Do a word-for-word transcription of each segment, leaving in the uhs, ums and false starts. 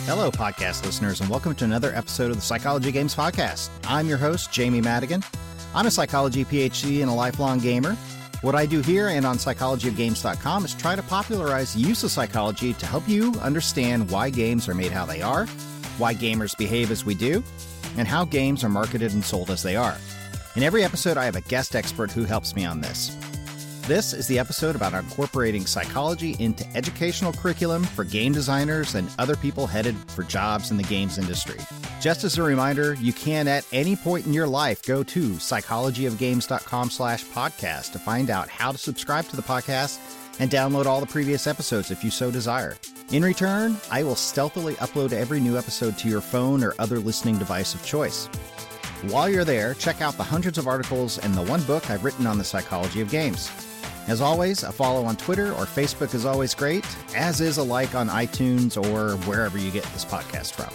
Hello, podcast listeners, and welcome to another episode of the Psychology Games Podcast. I'm your host, Jamie Madigan. I'm a psychology P H D and a lifelong gamer. What I do here and on psychology of games dot com is try to popularize the use of psychology to help you understand why games are made how they are, why gamers behave as we do, and how games are marketed and sold as they are. In every episode, I have a guest expert who helps me on this. This is the episode about incorporating psychology into educational curriculum for game designers and other people headed for jobs in the games industry. Just as a reminder, you can at any point in your life go to psychology of games dot com slash podcast to find out how to subscribe to the podcast and download all the previous episodes if you so desire. In return, I will stealthily upload every new episode to your phone or other listening device of choice. While you're there, check out the hundreds of articles and the one book I've written on the psychology of games. As always, a follow on Twitter or Facebook is always great, as is a like on iTunes or wherever you get this podcast from.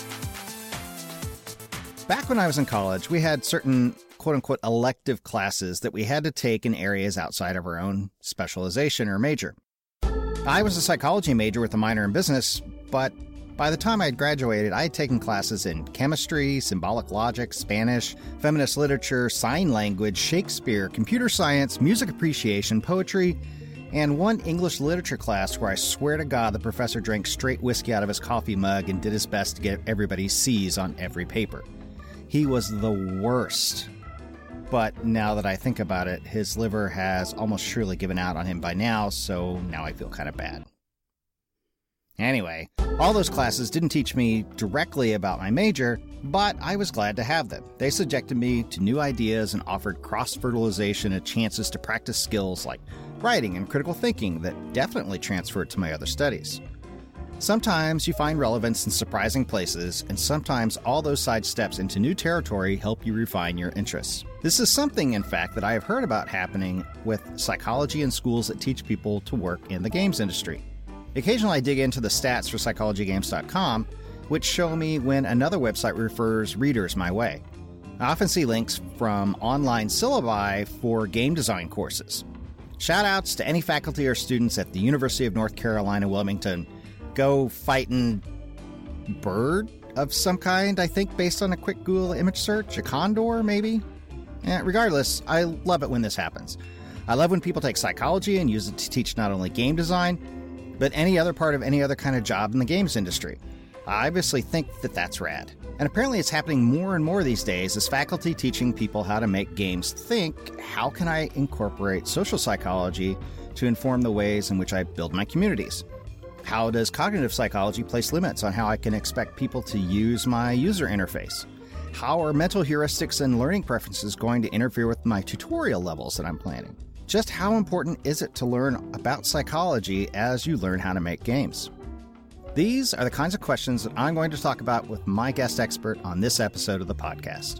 Back when I was in college, we had certain quote-unquote elective classes that we had to take in areas outside of our own specialization or major. I was a psychology major with a minor in business, but by the time I had graduated, I had taken classes in chemistry, symbolic logic, Spanish, feminist literature, sign language, Shakespeare, computer science, music appreciation, poetry, and one English literature class where I swear to God the professor drank straight whiskey out of his coffee mug and did his best to get everybody's C's on every paper. He was the worst. But now that I think about it, his liver has almost surely given out on him by now, so now I feel kind of bad. Anyway, all those classes didn't teach me directly about my major, but I was glad to have them. They subjected me to new ideas and offered cross-fertilization and chances to practice skills like writing and critical thinking that definitely transferred to my other studies. Sometimes you find relevance in surprising places, and sometimes all those side steps into new territory help you refine your interests. This is something, in fact, that I have heard about happening with psychology in schools that teach people to work in the games industry. Occasionally I dig into the stats for psychology of games dot com, which show me when another website refers readers my way. I often see links from online syllabi for game design courses. Shoutouts to any faculty or students at the University of North Carolina, Wilmington. Go fighting bird of some kind, I think, based on a quick Google image search. A condor, maybe? Eh, regardless, I love it when this happens. I love when people take psychology and use it to teach not only game design, but any other part of any other kind of job in the games industry. I obviously think that that's rad. And apparently it's happening more and more these days as faculty teaching people how to make games think, how can I incorporate social psychology to inform the ways in which I build my communities? How does cognitive psychology place limits on how I can expect people to use my user interface? How are mental heuristics and learning preferences going to interfere with my tutorial levels that I'm planning? Just how important is it to learn about psychology as you learn how to make games? These are the kinds of questions that I'm going to talk about with my guest expert on this episode of the podcast.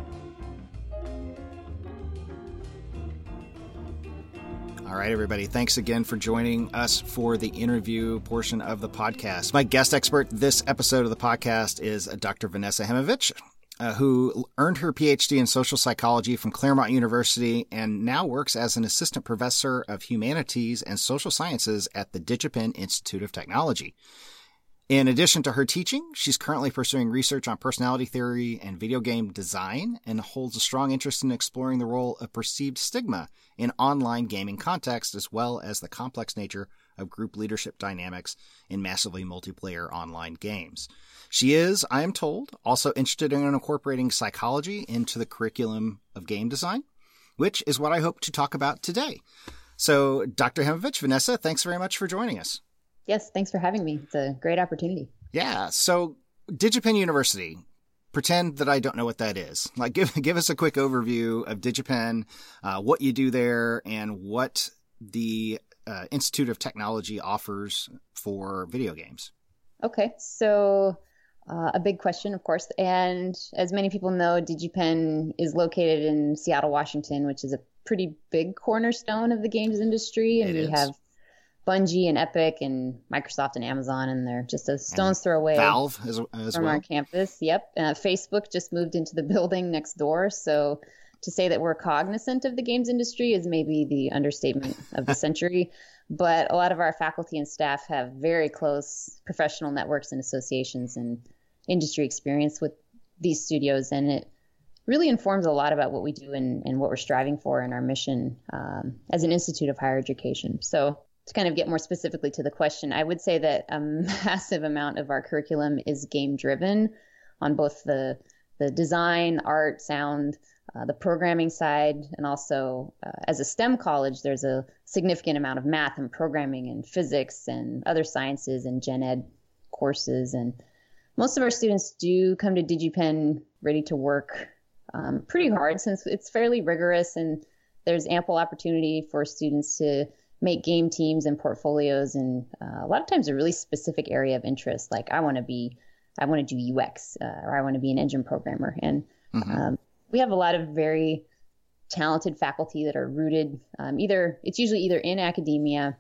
All right, everybody, thanks again for joining us for the interview portion of the podcast. My guest expert this episode of the podcast is Doctor Vanessa Hemovich, Uh, who earned her P H D in social psychology from Claremont University and now works as an assistant professor of humanities and social sciences at the DigiPen Institute of Technology. In addition to her teaching, she's currently pursuing research on personality theory and video game design and holds a strong interest in exploring the role of perceived stigma in online gaming context, as well as the complex nature of group leadership dynamics in massively multiplayer online games. She is, I am told, also interested in incorporating psychology into the curriculum of game design, which is what I hope to talk about today. So, Doctor Hemovich, Vanessa, thanks very much for joining us. Yes, thanks for having me. It's a great opportunity. Yeah, so DigiPen University, pretend that I don't know what that is. Like, give give us a quick overview of DigiPen, uh, what you do there, and what the uh, Institute of Technology offers for video games. Okay, so uh, a big question, of course. And as many people know, DigiPen is located in Seattle, Washington, which is a pretty big cornerstone of the games industry. And it we is. have Bungie and Epic and Microsoft and Amazon, and they're just a stone's and throw away Valve as, as from well. our campus. Yep. Uh, Facebook just moved into the building next door. So to say that we're cognizant of the games industry is maybe the understatement of the century. But a lot of our faculty and staff have very close professional networks and associations and industry experience with these studios. And it really informs a lot about what we do and, and what we're striving for in our mission um, as an institute of higher education. So to kind of get more specifically to the question, I would say that a massive amount of our curriculum is game driven on both the the design, art, sound, uh, the programming side, and also uh, as a STEM college, there's a significant amount of math and programming and physics and other sciences and gen ed courses. And most of our students do come to DigiPen ready to work um, pretty hard, since it's fairly rigorous and there's ample opportunity for students to make game teams and portfolios. And uh, a lot of times a really specific area of interest, like I want to be I want to do U X uh, or I want to be an engine programmer. And mm-hmm. um, we have a lot of very talented faculty that are rooted um, either, it's usually either in academia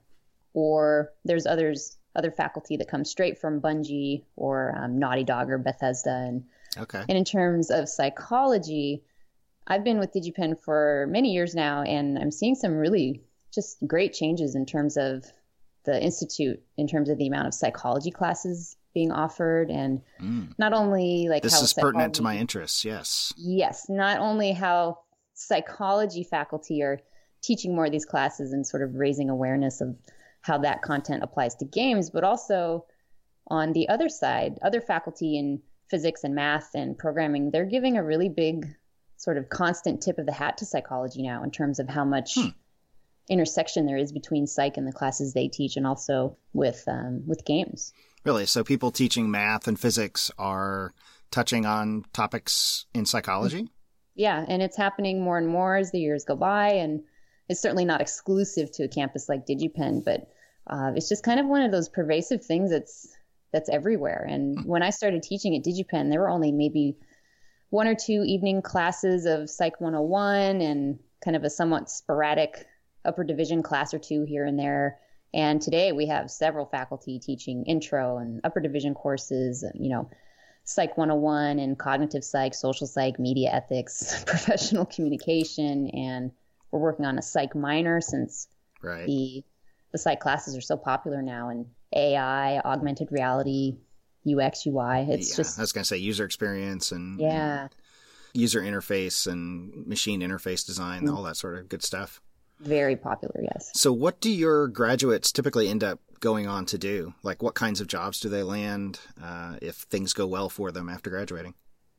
or there's others, other faculty that come straight from Bungie or um, Naughty Dog or Bethesda. And, okay. and in terms of psychology, I've been with DigiPen for many years now, and I'm seeing some really just great changes in terms of the institute, in terms of the amount of psychology classes being offered, and mm. not only like this how is pertinent to my interests. Yes. Yes. Not only how psychology faculty are teaching more of these classes and sort of raising awareness of how that content applies to games, but also on the other side, other faculty in physics and math and programming, they're giving a really big sort of constant tip of the hat to psychology now in terms of how much hmm. intersection there is between psych and the classes they teach, and also with um, with games. Really? So people teaching math and physics are touching on topics in psychology? Yeah, and it's happening more and more as the years go by, and it's certainly not exclusive to a campus like DigiPen, but uh, it's just kind of one of those pervasive things that's that's everywhere. And when I started teaching at DigiPen, there were only maybe one or two evening classes of Psych one oh one and kind of a somewhat sporadic upper division class or two here and there. And today we have several faculty teaching intro and upper division courses, you know, Psych one oh one and cognitive psych, social psych, media ethics, professional communication. And we're working on a psych minor, since right. the the psych classes are so popular now, and A I, augmented reality, U X, U I. It's yeah, just, I was going to say user experience and, yeah. and user interface and machine interface design, mm-hmm. all that sort of good stuff. Very popular, yes. So what do your graduates typically end up going on to do? Like what kinds of jobs do they land uh, if things go well for them after graduating?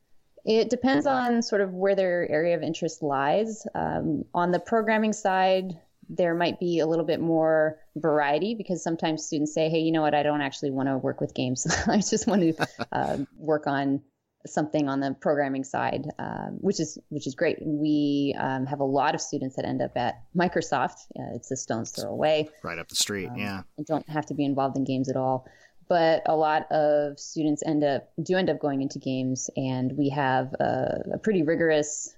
It depends on sort of where their area of interest lies. Um, on the programming side, there might be a little bit more variety, because sometimes students say, hey, you know what, I don't actually want to work with games. I just want to uh, work on something on the programming side, um, which is which is great. We um, have a lot of students that end up at Microsoft. Uh, it's a stone's throw away. Right up the street, um, yeah. And don't have to be involved in games at all. But a lot of students end up do end up going into games, and we have a, a pretty rigorous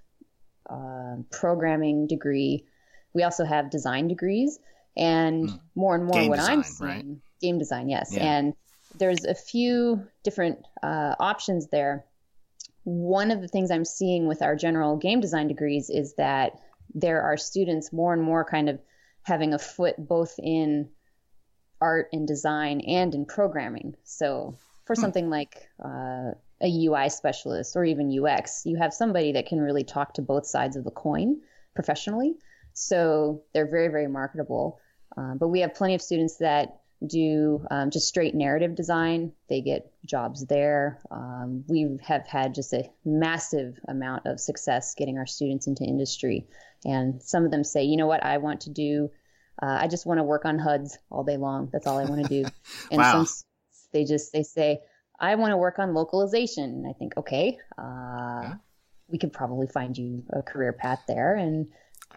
uh, programming degree. We also have design degrees, and mm. more and more game what design, I'm seeing, right? game design, yes. Yeah. And there's a few different uh, options there. One of the things I'm seeing with our general game design degrees is that there are students more and more kind of having a foot both in art and design and in programming. So for hmm. something like uh, a U I specialist or even U X, you have somebody that can really talk to both sides of the coin professionally. So they're very, very marketable. Uh, but we have plenty of students that do um, just straight narrative design. They get jobs there. Um, we have had just a massive amount of success getting our students into industry. And some of them say, you know what, I want to do, uh, I just want to work on H U Ds all day long. That's all I want to do. And wow. some, they just, they say, I want to work on localization. And I think, okay, uh, yeah. we could probably find you a career path there. And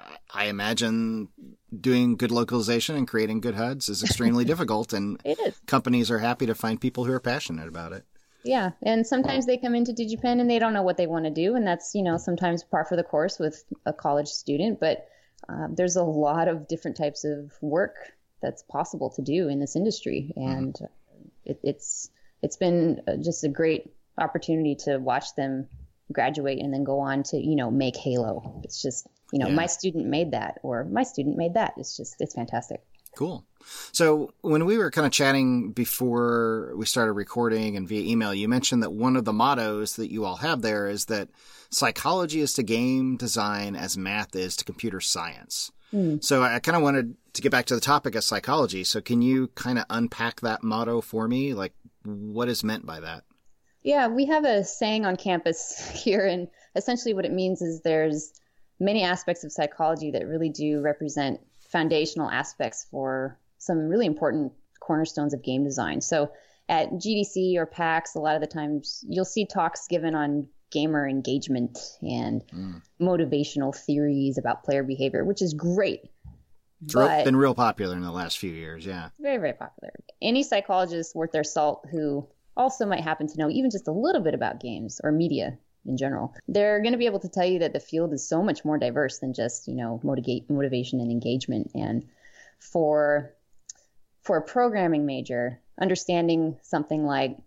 I imagine doing good localization and creating good H U Ds is extremely difficult, and it is. Companies are happy to find people who are passionate about it. Yeah, and sometimes they come into DigiPen and they don't know what they want to do, and that's, you know, sometimes par for the course with a college student, but uh, there's a lot of different types of work that's possible to do in this industry, and mm-hmm. it, it's it's been just a great opportunity to watch them graduate and then go on to, you know, make Halo. It's just, you know, yeah. my student made that, or my student made that. It's just, it's fantastic. Cool. So when we were kind of chatting before we started recording and via email, you mentioned that one of the mottos that you all have there is that psychology is to game design as math is to computer science. Mm. So I kind of wanted to get back to the topic of psychology. So can you kind of unpack that motto for me? Like, what is meant by that? Yeah, we have a saying on campus here, and essentially what it means is there's many aspects of psychology that really do represent foundational aspects for some really important cornerstones of game design. So at G D C or PAX, a lot of the times you'll see talks given on gamer engagement and mm. motivational theories about player behavior, which is great. It's but been real popular in the last few years, yeah. Very, very popular. Any psychologist worth their salt who also might happen to know even just a little bit about games or media in general, they're going to be able to tell you that the field is so much more diverse than just, you know, motivate, motivation and engagement. And for for a programming major, understanding something like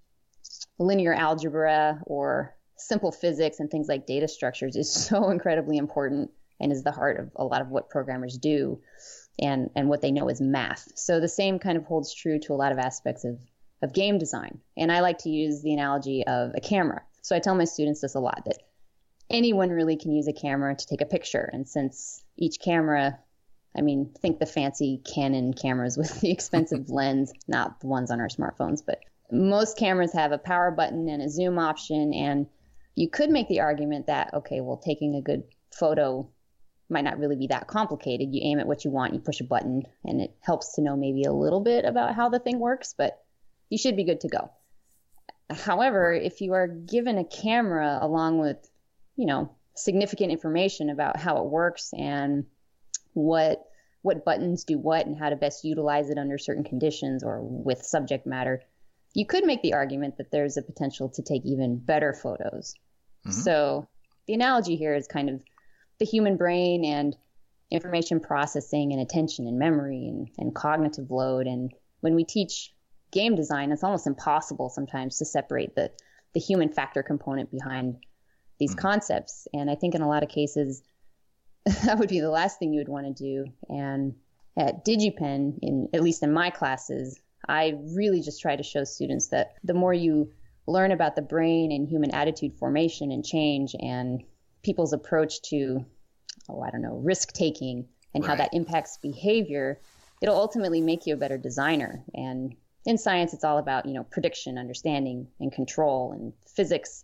linear algebra or simple physics and things like data structures is so incredibly important and is the heart of a lot of what programmers do and, and what they know is math. So the same kind of holds true to a lot of aspects of, of game design. And I like to use the analogy of a camera. So I tell my students this a lot, that anyone really can use a camera to take a picture. And since each camera, I mean, think the fancy Canon cameras with the expensive lens, not the ones on our smartphones, but most cameras have a power button and a zoom option. And you could make the argument that, okay, well, taking a good photo might not really be that complicated. You aim at what you want, you push a button, and it helps to know maybe a little bit about how the thing works, but you should be good to go. However, if you are given a camera along with, you know, significant information about how it works and what what buttons do what and how to best utilize it under certain conditions or with subject matter, you could make the argument that there's a potential to take even better photos. Mm-hmm. So the analogy here is kind of the human brain and information processing and attention and memory and, and cognitive load. And when we teach game design, it's almost impossible sometimes to separate the, the human factor component behind these mm-hmm. concepts. And I think in a lot of cases, that would be the last thing you would want to do. And at DigiPen, in at least in my classes, I really just try to show students that the more you learn about the brain and human attitude formation and change and people's approach to, oh, I don't know, risk taking and right. how that impacts behavior, it'll ultimately make you a better designer. And in science, it's all about, you know, prediction, understanding, and control, and physics,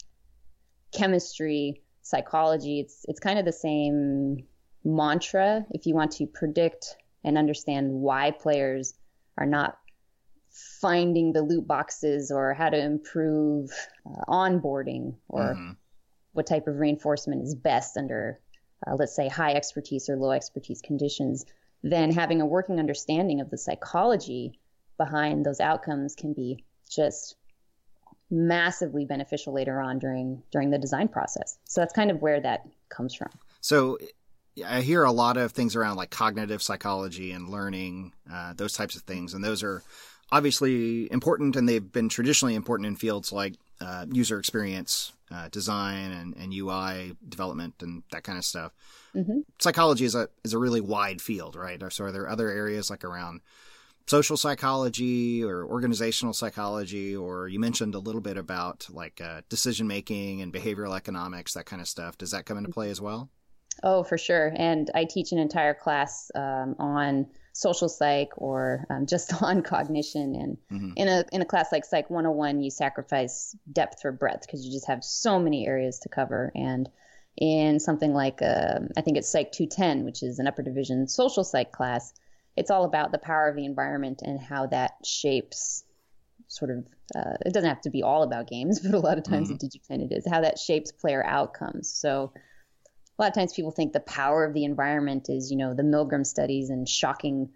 chemistry, psychology. It's it's kind of the same mantra if you want to predict and understand why players are not finding the loot boxes or how to improve uh, onboarding or mm-hmm. what type of reinforcement is best under, uh, let's say, high expertise or low expertise conditions. Then having a working understanding of the psychology behind those outcomes can be just massively beneficial later on during during the design process. So that's kind of where that comes from. So I hear a lot of things around like cognitive psychology and learning, uh, those types of things. And those are obviously important, and they've been traditionally important in fields like uh, user experience uh, design and, and U I development and that kind of stuff. Mm-hmm. Psychology is a is a really wide field, right? So are there other areas like around social psychology or organizational psychology, or you mentioned a little bit about like uh, decision making and behavioral economics, that kind of stuff. Does that come into play as well? Oh, for sure. And I teach an entire class um, on social psych or um, just on cognition. And mm-hmm. in a in a class like Psych one oh one, you sacrifice depth for breadth because you just have so many areas to cover. And in something like, uh, I think it's Psych two ten, which is an upper division social psych class, it's all about the power of the environment and how that shapes sort of, uh, it doesn't have to be all about games, but a lot of times mm-hmm. at DigiPen it is, how that shapes player outcomes. So a lot of times people think the power of the environment is, you know, the Milgram studies and shocking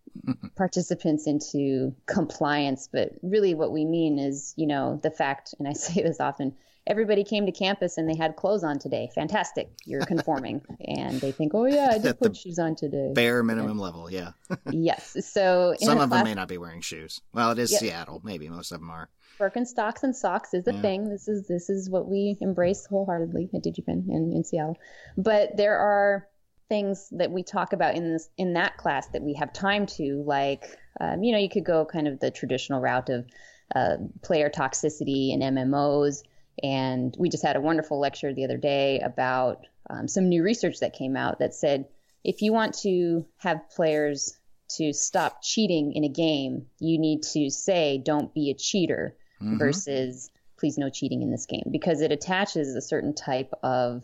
participants into compliance. But really what we mean is, you know, the fact, and I say this often, everybody came to campus and they had clothes on today. Fantastic. You're conforming. And they think, oh, yeah, I did put shoes on today. Bare minimum yeah. level, yeah. Yes. So some of class, them may not be wearing shoes. Well, it is yep. Seattle. Maybe most of them are. Birkenstocks and socks is a yeah. thing. This is this is what we embrace wholeheartedly at DigiPen in, in Seattle. But there are things that we talk about in this in that class that we have time to, like, um, you know, you could go kind of the traditional route of uh, player toxicity and M M Os. And we just had a wonderful lecture the other day about um, some new research that came out that said, if you want to have players to stop cheating in a game, you need to say, don't be a cheater, mm-hmm. versus please no cheating in this game, because it attaches a certain type of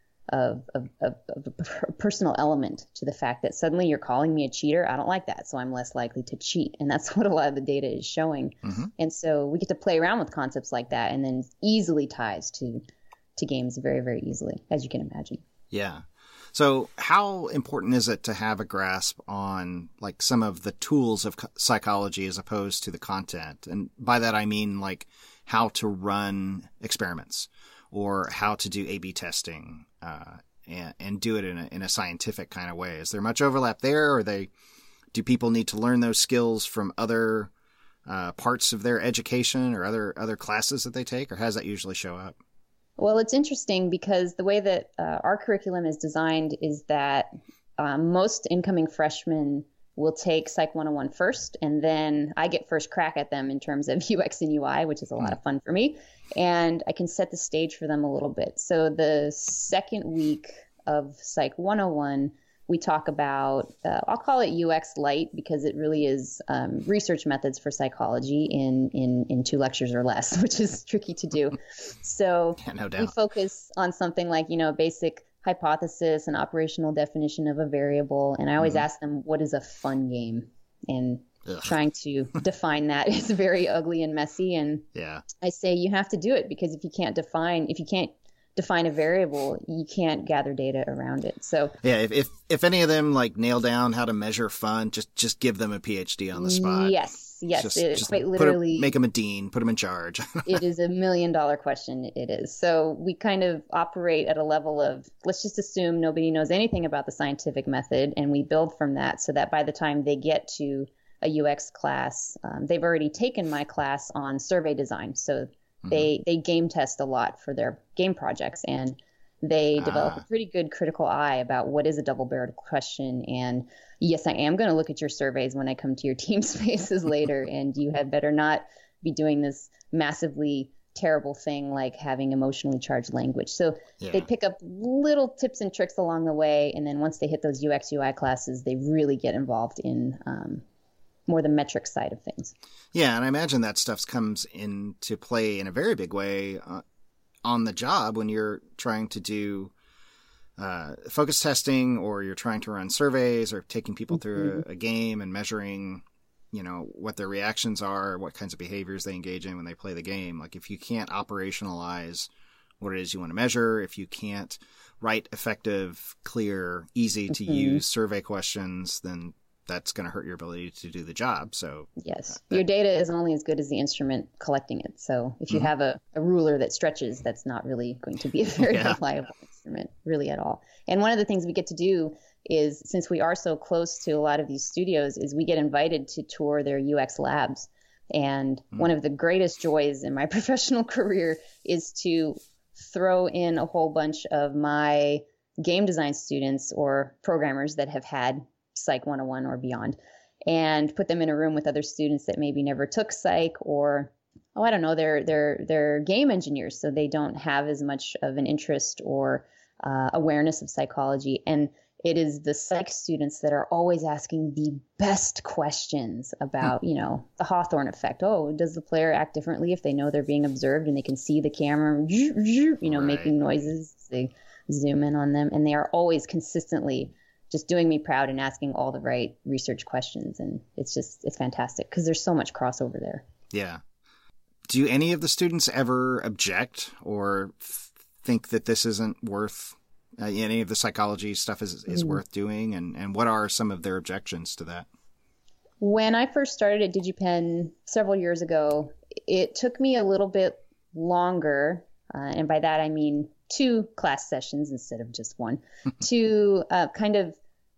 Of, of, of, of a personal element to the fact that suddenly you're calling me a cheater. I don't like that, so I'm less likely to cheat. And that's what a lot of the data is showing. Mm-hmm. And so we get to play around with concepts like that, and then easily ties to to games very, very easily, as you can imagine. Yeah. So how important is it to have a grasp on like some of the tools of psychology as opposed to the content? And by that, I mean like how to run experiments or how to do A B testing, uh, and, and do it in a, in a scientific kind of way. Is there much overlap there? Or they, do people need to learn those skills from other uh, parts of their education or other, other classes that they take? Or how does that usually show up? Well, it's interesting because the way that uh, our curriculum is designed is that um, most incoming freshmen will take Psych one oh one first, and then I get first crack at them in terms of U X and U I, which is a lot of fun for me, and I can set the stage for them a little bit. So the second week of Psych one oh one, we talk about, uh, I'll call it U X Light, because it really is um, research methods for psychology in, in, in two lectures or less, which is tricky to do. So yeah, no doubt. We focus on something like, you know, basic hypothesis and operational definition of a variable. And I always mm-hmm. ask them, what is a fun game? And Ugh. Trying to define that is very ugly and messy. And yeah. I say you have to do it, because if you can't define, if you can't define a variable, you can't gather data around it. So yeah, if, if if any of them like nail down how to measure fun, just just give them a PhD on the spot. Yes, yes, just, it, just quite literally a, make them a dean, put them in charge. It is a million dollar question. It is. So we kind of operate at a level of, let's just assume nobody knows anything about the scientific method, and we build from that so that by the time they get to a U X class, um, they've already taken my class on survey design. So They they game test a lot for their game projects, and they develop ah. a pretty good critical eye about what is a double-barreled question. And yes, I am going to look at your surveys when I come to your team spaces later, and you had better not be doing this massively terrible thing like having emotionally charged language. So yeah. they pick up little tips and tricks along the way, and then once they hit those U X U I classes, they really get involved in um, more the metric side of things. Yeah, and I imagine that stuff comes into play in a very big way uh, on the job when you're trying to do uh, focus testing, or you're trying to run surveys, or taking people mm-hmm. through a, a game and measuring, you know, what their reactions are, what kinds of behaviors they engage in when they play the game. Like if you can't operationalize what it is you want to measure, if you can't write effective, clear, easy to mm-hmm. use survey questions, then that's going to hurt your ability to do the job. So yes, that, your data is only as good as the instrument collecting it. So if you mm-hmm. have a, a ruler that stretches, that's not really going to be a very yeah. reliable instrument really at all. And one of the things we get to do is, since we are so close to a lot of these studios, is we get invited to tour their U X labs. And mm-hmm. one of the greatest joys in my professional career is to throw in a whole bunch of my game design students or programmers that have had Psych one oh one or beyond, and put them in a room with other students that maybe never took Psych, or oh, I don't know, they're they're they're game engineers, so they don't have as much of an interest or uh, awareness of psychology. And it is the Psych students that are always asking the best questions about, you know, the Hawthorne effect. Oh, does the player act differently if they know they're being observed and they can see the camera, you know, right. making noises? They zoom in on them, and they are always consistently just doing me proud and asking all the right research questions. And it's just, it's fantastic because there's so much crossover there. Yeah. Do any of the students ever object or f- think that this isn't worth, uh, any of the psychology stuff is, is mm. worth doing? And, and what are some of their objections to that? When I first started at DigiPen several years ago, it took me a little bit longer, uh, and by that I mean two class sessions instead of just one, to uh, kind of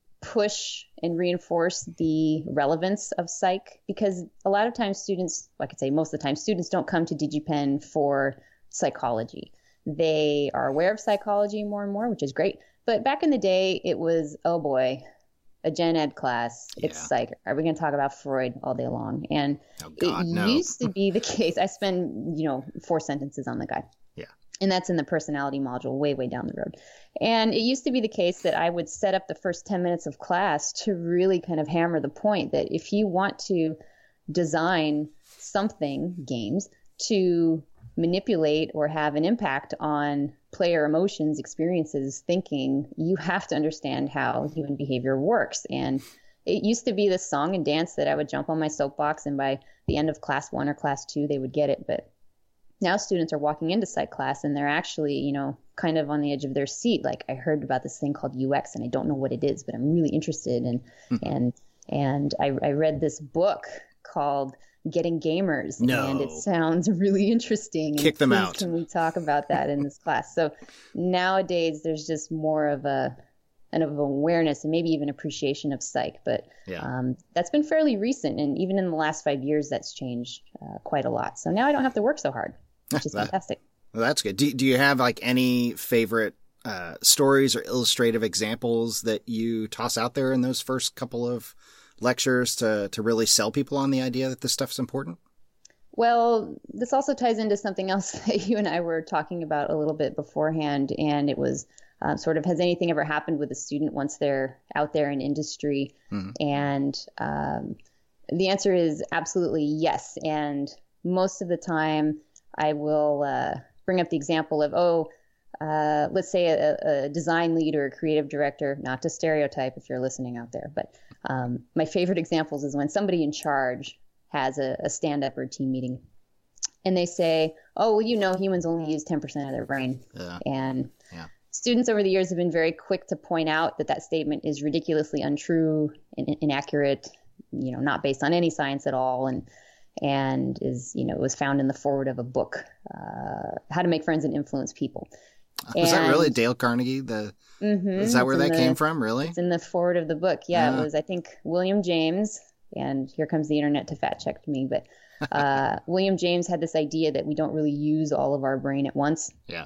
push and reinforce the relevance of psych, because a lot of times students, like I could say most of the time, students don't come to DigiPen for psychology. They are aware of psychology more and more, which is great. But back in the day, it was, oh boy, a gen ed class. It's Yeah. psych. Are we going to talk about Freud all day long? And Oh, God, it no. used to be the case. I spend, you know, four sentences on the guy. Yeah. And that's in the personality module way, way down the road. And it used to be the case that I would set up the first ten minutes of class to really kind of hammer the point that if you want to design something, games, to manipulate or have an impact on player emotions, experiences, thinking, you have to understand how human behavior works. And it used to be this song and dance that I would jump on my soapbox, and by the end of class one or class two, they would get it. But now students are walking into psych class and they're actually, you know, kind of on the edge of their seat. Like, I heard about this thing called U X and I don't know what it is, but I'm really interested. And, mm-hmm. and, and I, I read this book called Getting Gamers, no. and it sounds really interesting. Kick and them out. Can we talk about that in this class? So nowadays there's just more of a, an of awareness and maybe even appreciation of psych, but yeah. um, that's been fairly recent. And even in the last five years, that's changed uh, quite a lot. So now I don't have to work so hard, which is fantastic. Well, that's good. Do, do you have like any favorite uh, stories or illustrative examples that you toss out there in those first couple of lectures to, to really sell people on the idea that this stuff's important? Well, this also ties into something else that you and I were talking about a little bit beforehand. And it was uh, sort of, has anything ever happened with a student once they're out there in industry? Mm-hmm. And um, the answer is absolutely yes. And most of the time I will uh, bring up the example of, oh, uh, let's say a, a design lead or a creative director, not to stereotype if you're listening out there, but um, my favorite examples is when somebody in charge has a, a stand-up or team meeting and they say, oh, well, you know, humans only use ten percent of their brain. Yeah. And yeah. students over the years have been very quick to point out that that statement is ridiculously untrue and inaccurate, you know, not based on any science at all. And, and is, you know, was found in the foreword of a book, uh, How to Make Friends and Influence People. Was and, that really Dale Carnegie? The mm-hmm, is that where that the, came from? Really? It's in the foreword of the book. Yeah, uh, it was, I think, William James. And here comes the internet to fact check me. But uh, William James had this idea that we don't really use all of our brain at once. Yeah.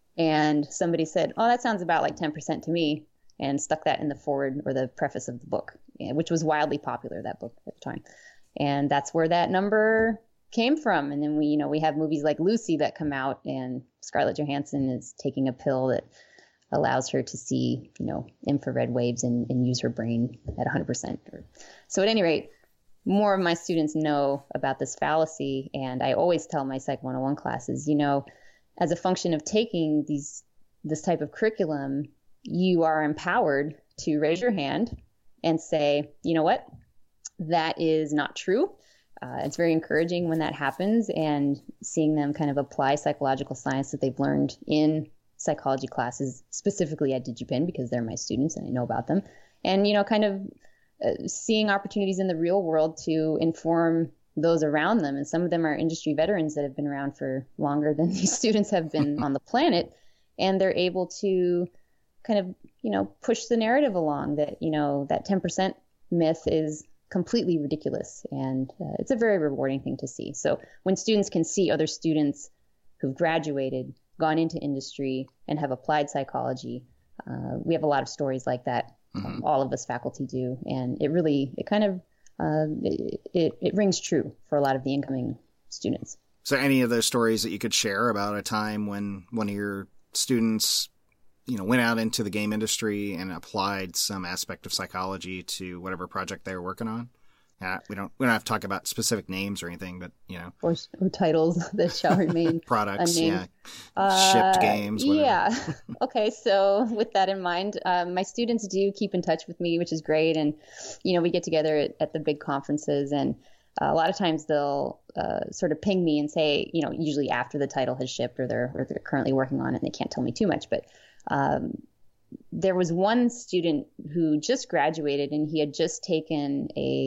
And somebody said, oh, that sounds about like ten percent to me, and stuck that in the foreword or the preface of the book, which was wildly popular, that book at the time. And that's where that number came from. And then we, you know, we have movies like Lucy that come out, and Scarlett Johansson is taking a pill that allows her to see, you know, infrared waves and, and use her brain at one hundred percent. So at any rate, more of my students know about this fallacy. And I always tell my Psych one oh one classes, you know, as a function of taking these this type of curriculum, you are empowered to raise your hand and say, you know what, that is not true. Uh, it's very encouraging when that happens, and seeing them kind of apply psychological science that they've learned in psychology classes, specifically at DigiPen, because they're my students and I know about them. And, you know, kind of uh, seeing opportunities in the real world to inform those around them. And some of them are industry veterans that have been around for longer than these students have been on the planet. And they're able to kind of, you know, push the narrative along that, you know, that ten percent myth is completely ridiculous. And uh, it's a very rewarding thing to see. So when students can see other students who've graduated, gone into industry, and have applied psychology, uh, we have a lot of stories like that. Mm-hmm. Um, all of us faculty do. And it really, it kind of, uh, it, it, it rings true for a lot of the incoming students. So any of those stories that you could share about a time when one of your students, you know, went out into the game industry and applied some aspect of psychology to whatever project they were working on? Uh, we don't we don't have to talk about specific names or anything, but, you know. Or, or titles that shall remain products, unnamed. yeah. Uh, Shipped games, whatever. Yeah. Okay, so with that in mind, um, my students do keep in touch with me, which is great. And, you know, we get together at, at the big conferences, and uh, a lot of times they'll uh, sort of ping me and say, you know, usually after the title has shipped, or they're, or they're currently working on it and they can't tell me too much. But um, there was one student who just graduated, and he had just taken a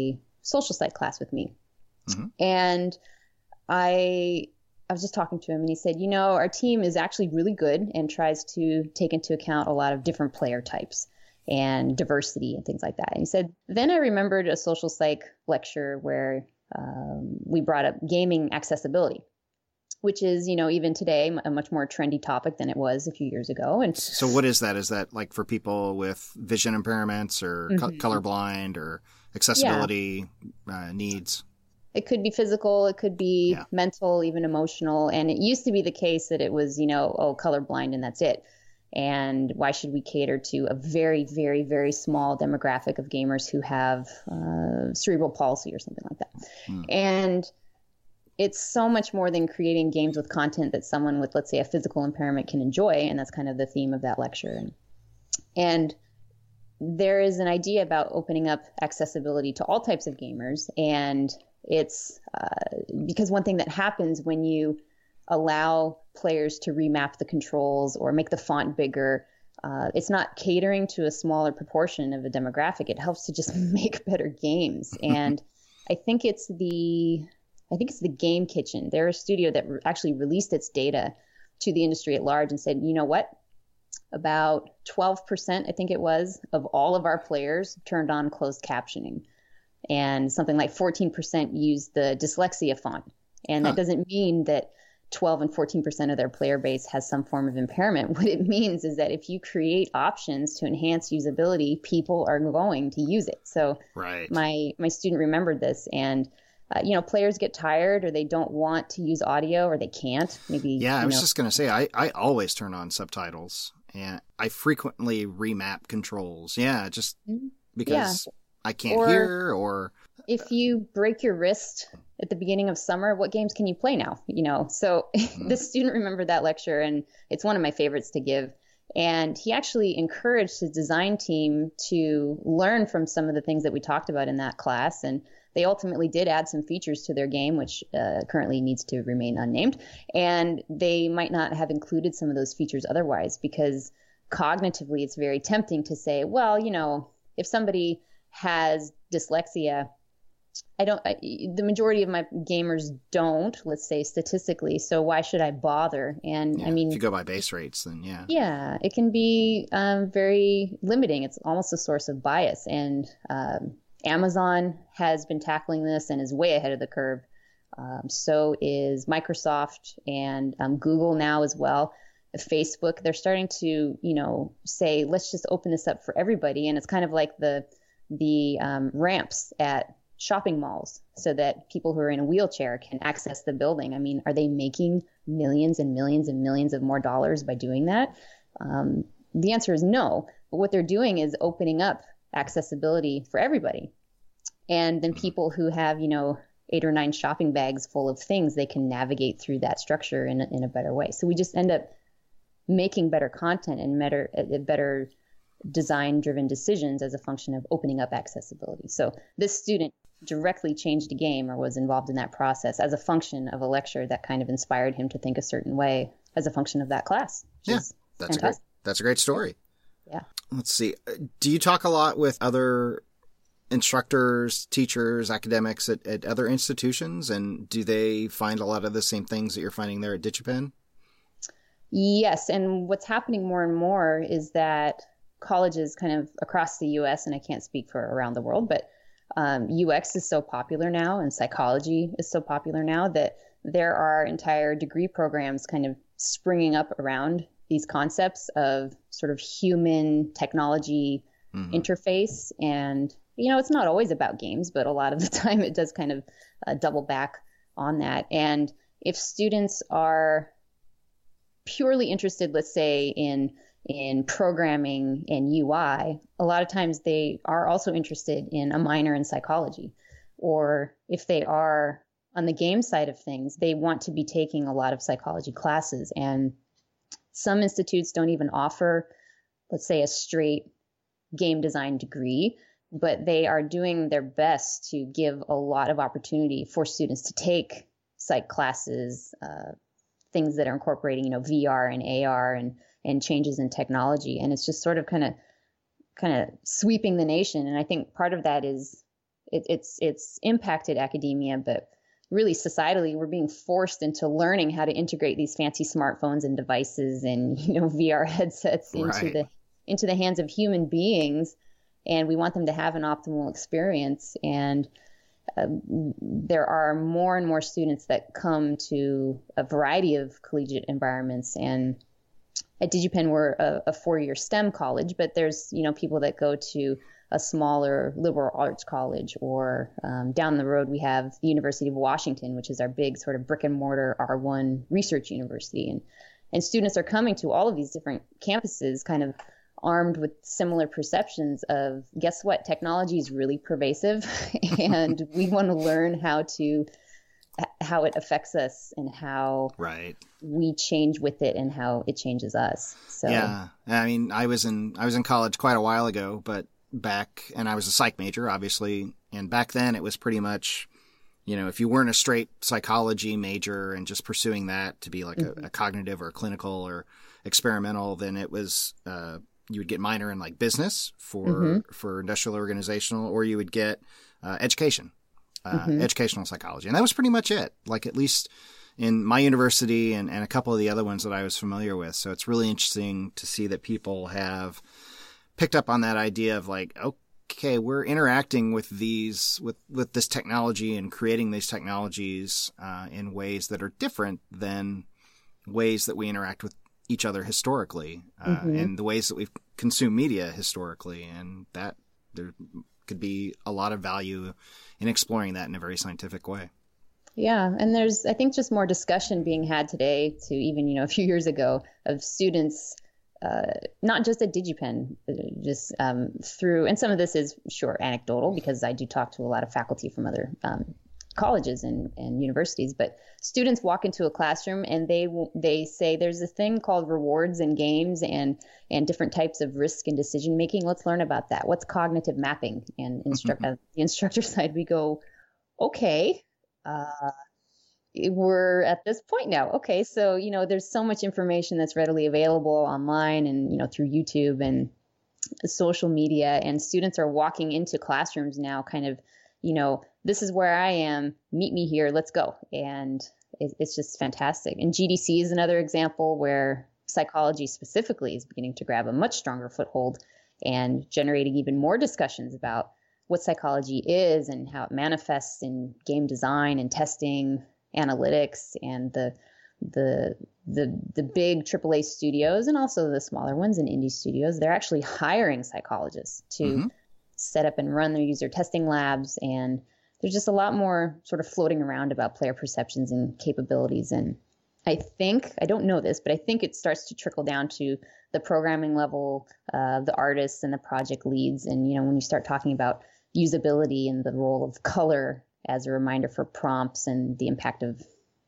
social psych class with me. Mm-hmm. And I I was just talking to him and he said, you know, our team is actually really good and tries to take into account a lot of different player types and diversity and things like that. And he said, then I remembered a social psych lecture where um, we brought up gaming accessibility, which is, you know, even today, a much more trendy topic than it was a few years ago. And so what is that? Is that like for people with vision impairments or mm-hmm. co- colorblind or accessibility yeah. uh, needs? It could be physical, it could be yeah. mental, even emotional. And it used to be the case that it was, you know, oh, colorblind and that's it. And why should we cater to a very, very, very small demographic of gamers who have uh, cerebral palsy or something like that? Hmm. And it's so much more than creating games with content that someone with, let's say, a physical impairment can enjoy. And that's kind of the theme of that lecture. And, and there is an idea about opening up accessibility to all types of gamers. And it's uh, because one thing that happens when you allow players to remap the controls or make the font bigger, uh, it's not catering to a smaller proportion of a demographic. It helps to just make better games. And I think it's the I think it's the Game Kitchen. They're a studio that re- actually released its data to the industry at large and said, you know what? About twelve percent, I think it was, of all of our players turned on closed captioning. And something like fourteen percent used the dyslexia font. And that huh. doesn't mean that twelve and fourteen percent of their player base has some form of impairment. What it means is that if you create options to enhance usability, people are going to use it. So right. my my student remembered this, and uh, you know, players get tired or they don't want to use audio or they can't. Maybe yeah, I was know. just going to say I, I always turn on subtitles and I frequently remap controls. Yeah, just because yeah. I can't or, hear or if you break your wrist at the beginning of summer, what games can you play now? You know, so mm-hmm. the student remembered that lecture, and it's one of my favorites to give. And he actually encouraged his design team to learn from some of the things that we talked about in that class. And they ultimately did add some features to their game, which uh, currently needs to remain unnamed. And they might not have included some of those features otherwise, because cognitively it's very tempting to say, well, you know, if somebody has dyslexia, I don't, I, the majority of my gamers don't, let's say statistically. So why should I bother? And yeah, I mean, if you go by base rates, then yeah. Yeah, it can be um, very limiting. It's almost a source of bias. And um, Amazon has been tackling this and is way ahead of the curve. Um, so is Microsoft and um, Google now as well. Facebook, they're starting to, you know, say, let's just open this up for everybody. And it's kind of like the, the um, ramps at shopping malls so that people who are in a wheelchair can access the building. I mean, are they making millions and millions and millions of more dollars by doing that? Um, the answer is no. But what they're doing is opening up accessibility for everybody. And then people who have, you know, eight or nine shopping bags full of things, they can navigate through that structure in a, in a better way. So we just end up making better content and better, uh, better design-driven decisions as a function of opening up accessibility. So this student directly changed a game or was involved in that process as a function of a lecture that kind of inspired him to think a certain way as a function of that class. Yeah, that's a great, that's a great story. Yeah. Let's see. Do you talk a lot with other instructors, teachers, academics at, at other institutions? And do they find a lot of the same things that you're finding there at DigiPen? Yes. And what's happening more and more is that colleges kind of across the U S, and I can't speak for around the world, but um, U X is so popular now and psychology is so popular now that there are entire degree programs kind of springing up around these concepts of sort of human technology mm-hmm. interface. And, you know, it's not always about games, but a lot of the time it does kind of uh, double back on that. And if students are purely interested, let's say, in in programming and U I, a lot of times they are also interested in a minor in psychology. Or if they are on the game side of things, they want to be taking a lot of psychology classes. And some institutes don't even offer, let's say, a straight game design degree, but they are doing their best to give a lot of opportunity for students to take psych classes, uh, things that are incorporating, you know, V R and A R and and changes in technology. And it's just sort of kind of kind of sweeping the nation. And I think part of that is it, it's it's impacted academia, but really societally, we're being forced into learning how to integrate these fancy smartphones and devices and, you know, V R headsets into Right. the into the hands of human beings, and we want them to have an optimal experience. And uh, there are more and more students that come to a variety of collegiate environments. And at DigiPenn, we're a, a four-year STEM college, but there's, you know, people that go to a smaller liberal arts college, or um, down the road we have the University of Washington, which is our big sort of brick and mortar R one research university. And, and students are coming to all of these different campuses kind of armed with similar perceptions of, guess what, technology is really pervasive and we want to learn how to how it affects us and how Right. we change with it and how it changes us. So Yeah. I mean, I was in I was in college quite a while ago, but back, and I was a psych major, obviously, and back then it was pretty much, you know, if you weren't a straight psychology major and just pursuing that to be like mm-hmm. a, a cognitive or clinical or experimental, then it was uh, you would get minor in like business for mm-hmm. for industrial organizational, or you would get uh, education, uh, mm-hmm. educational psychology, and that was pretty much it. Like at least in my university and, and a couple of the other ones that I was familiar with. So it's really interesting to see that people have picked up on that idea of like, okay, we're interacting with these, with, with this technology and creating these technologies uh, in ways that are different than ways that we interact with each other historically, uh, mm-hmm. and the ways that we've consumed media historically. And that there could be a lot of value in exploring that in a very scientific way. Yeah. And there's, I think, just more discussion being had today to even, you know, a few years ago of students Uh, not just at DigiPenn, just um, through, and some of this is sure anecdotal because I do talk to a lot of faculty from other um, colleges and, and universities, but students walk into a classroom and they they say there's a thing called rewards and games and and different types of risk and decision making. Let's learn about that. What's cognitive mapping? And instru- uh, the instructor side, we go, okay. Uh, We're at this point now. Okay, so, you know, there's so much information that's readily available online and, you know, through YouTube and social media, and students are walking into classrooms now kind of, you know, this is where I am, meet me here, let's go. And it, it's just fantastic. And G D C is another example where psychology specifically is beginning to grab a much stronger foothold and generating even more discussions about what psychology is and how it manifests in game design and testing, analytics, and the the the the big triple A studios and also the smaller ones and indie studios. They're actually hiring psychologists to mm-hmm. set up and run their user testing labs, and there's just a lot more sort of floating around about player perceptions and capabilities. And I think, I don't know this, but I think it starts to trickle down to the programming level, uh, the artists and the project leads. And, you know, when you start talking about usability and the role of color as a reminder for prompts and the impact of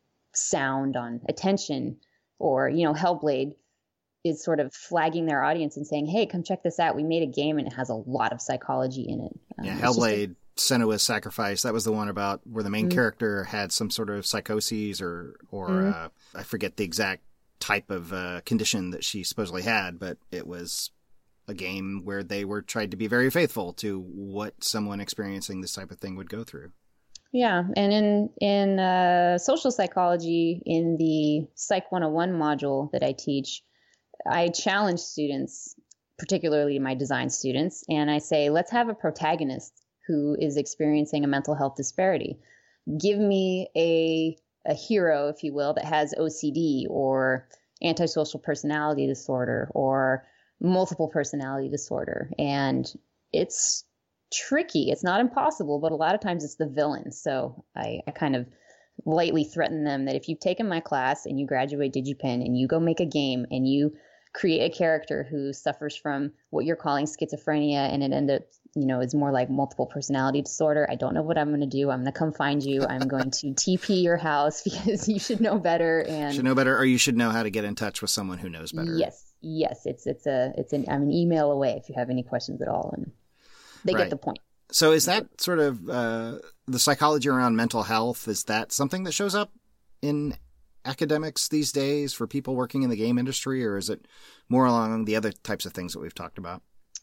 sound on attention, or, you know, Hellblade is sort of flagging their audience and saying, hey, come check this out. We made a game and it has a lot of psychology in it. Um, yeah, Hellblade, a... Senua's Sacrifice. That was the one about where the main mm-hmm. character had some sort of psychoses or, or mm-hmm. uh, I forget the exact type of uh, condition that she supposedly had, but it was a game where they were tried to be very faithful to what someone experiencing this type of thing would go through. Yeah, and in in uh, social psychology, in the Psych one oh one module that I teach, I challenge students, particularly my design students, and I say, let's have a protagonist who is experiencing a mental health disparity. Give me a a hero, if you will, that has O C D or antisocial personality disorder or multiple personality disorder, and it's tricky. It's not impossible, but a lot of times it's the villain. So I, I kind of lightly threaten them that if you've taken my class and you graduate DigiPenn and you go make a game and you create a character who suffers from what you're calling schizophrenia and it ends up, you know, is more like multiple personality disorder, I don't know what I'm going to do. I'm going to come find you. I'm going to T P your house because you should know better. And should know better, or you should know how to get in touch with someone who knows better. Yes. Yes. It's, it's a, it's an, I'm an email away if you have any questions at all. And they right. get the point. So is that sort of uh, the psychology around mental health? Is that something that shows up in academics these days for people working in the game industry, or is it more along the other types of things that we've talked about?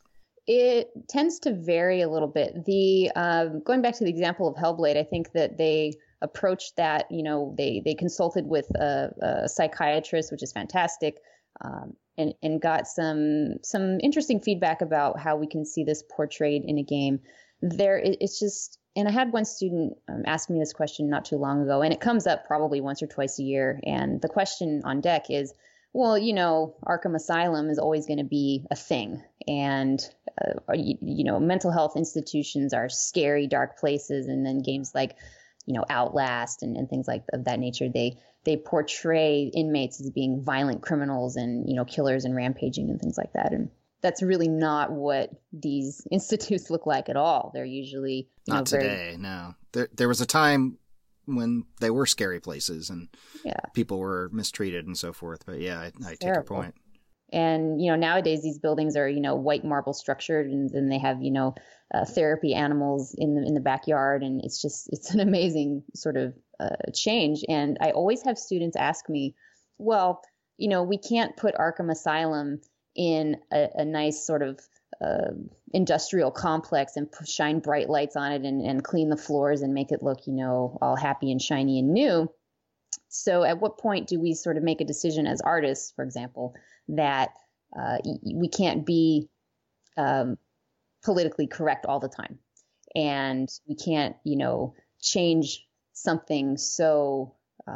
It tends to vary a little bit. The um, going back to the example of Hellblade, I think that they approached that. You know, they they consulted with a, a psychiatrist, which is fantastic, um, and and got some some interesting feedback about how we can see this portrayed in a game. There, it, it's just. And I had one student um, ask me this question not too long ago, and it comes up probably once or twice a year. And the question on deck is, well, you know, Arkham Asylum is always going to be a thing. And, uh, you, you know, mental health institutions are scary, dark places. And then games like, you know, Outlast and, and things like of that nature, they they portray inmates as being violent criminals and, you know, killers and rampaging and things like that. And that's really not what these institutes look like at all. They're usually, you not know, today, very... no. There, there was a time when they were scary places and yeah. people were mistreated and so forth. But yeah, I, I take your point. And, you know, nowadays these buildings are, you know, white marble structured, and then they have, you know, uh, therapy animals in the in the backyard. And it's just, it's an amazing sort of uh, change. And I always have students ask me, well, you know, we can't put Arkham Asylum in a, a nice sort of uh, industrial complex and shine bright lights on it and, and clean the floors and make it look, you know, all happy and shiny and new. So at what point do we sort of make a decision as artists, for example, that uh, we can't be um, politically correct all the time, and we can't, you know, change something so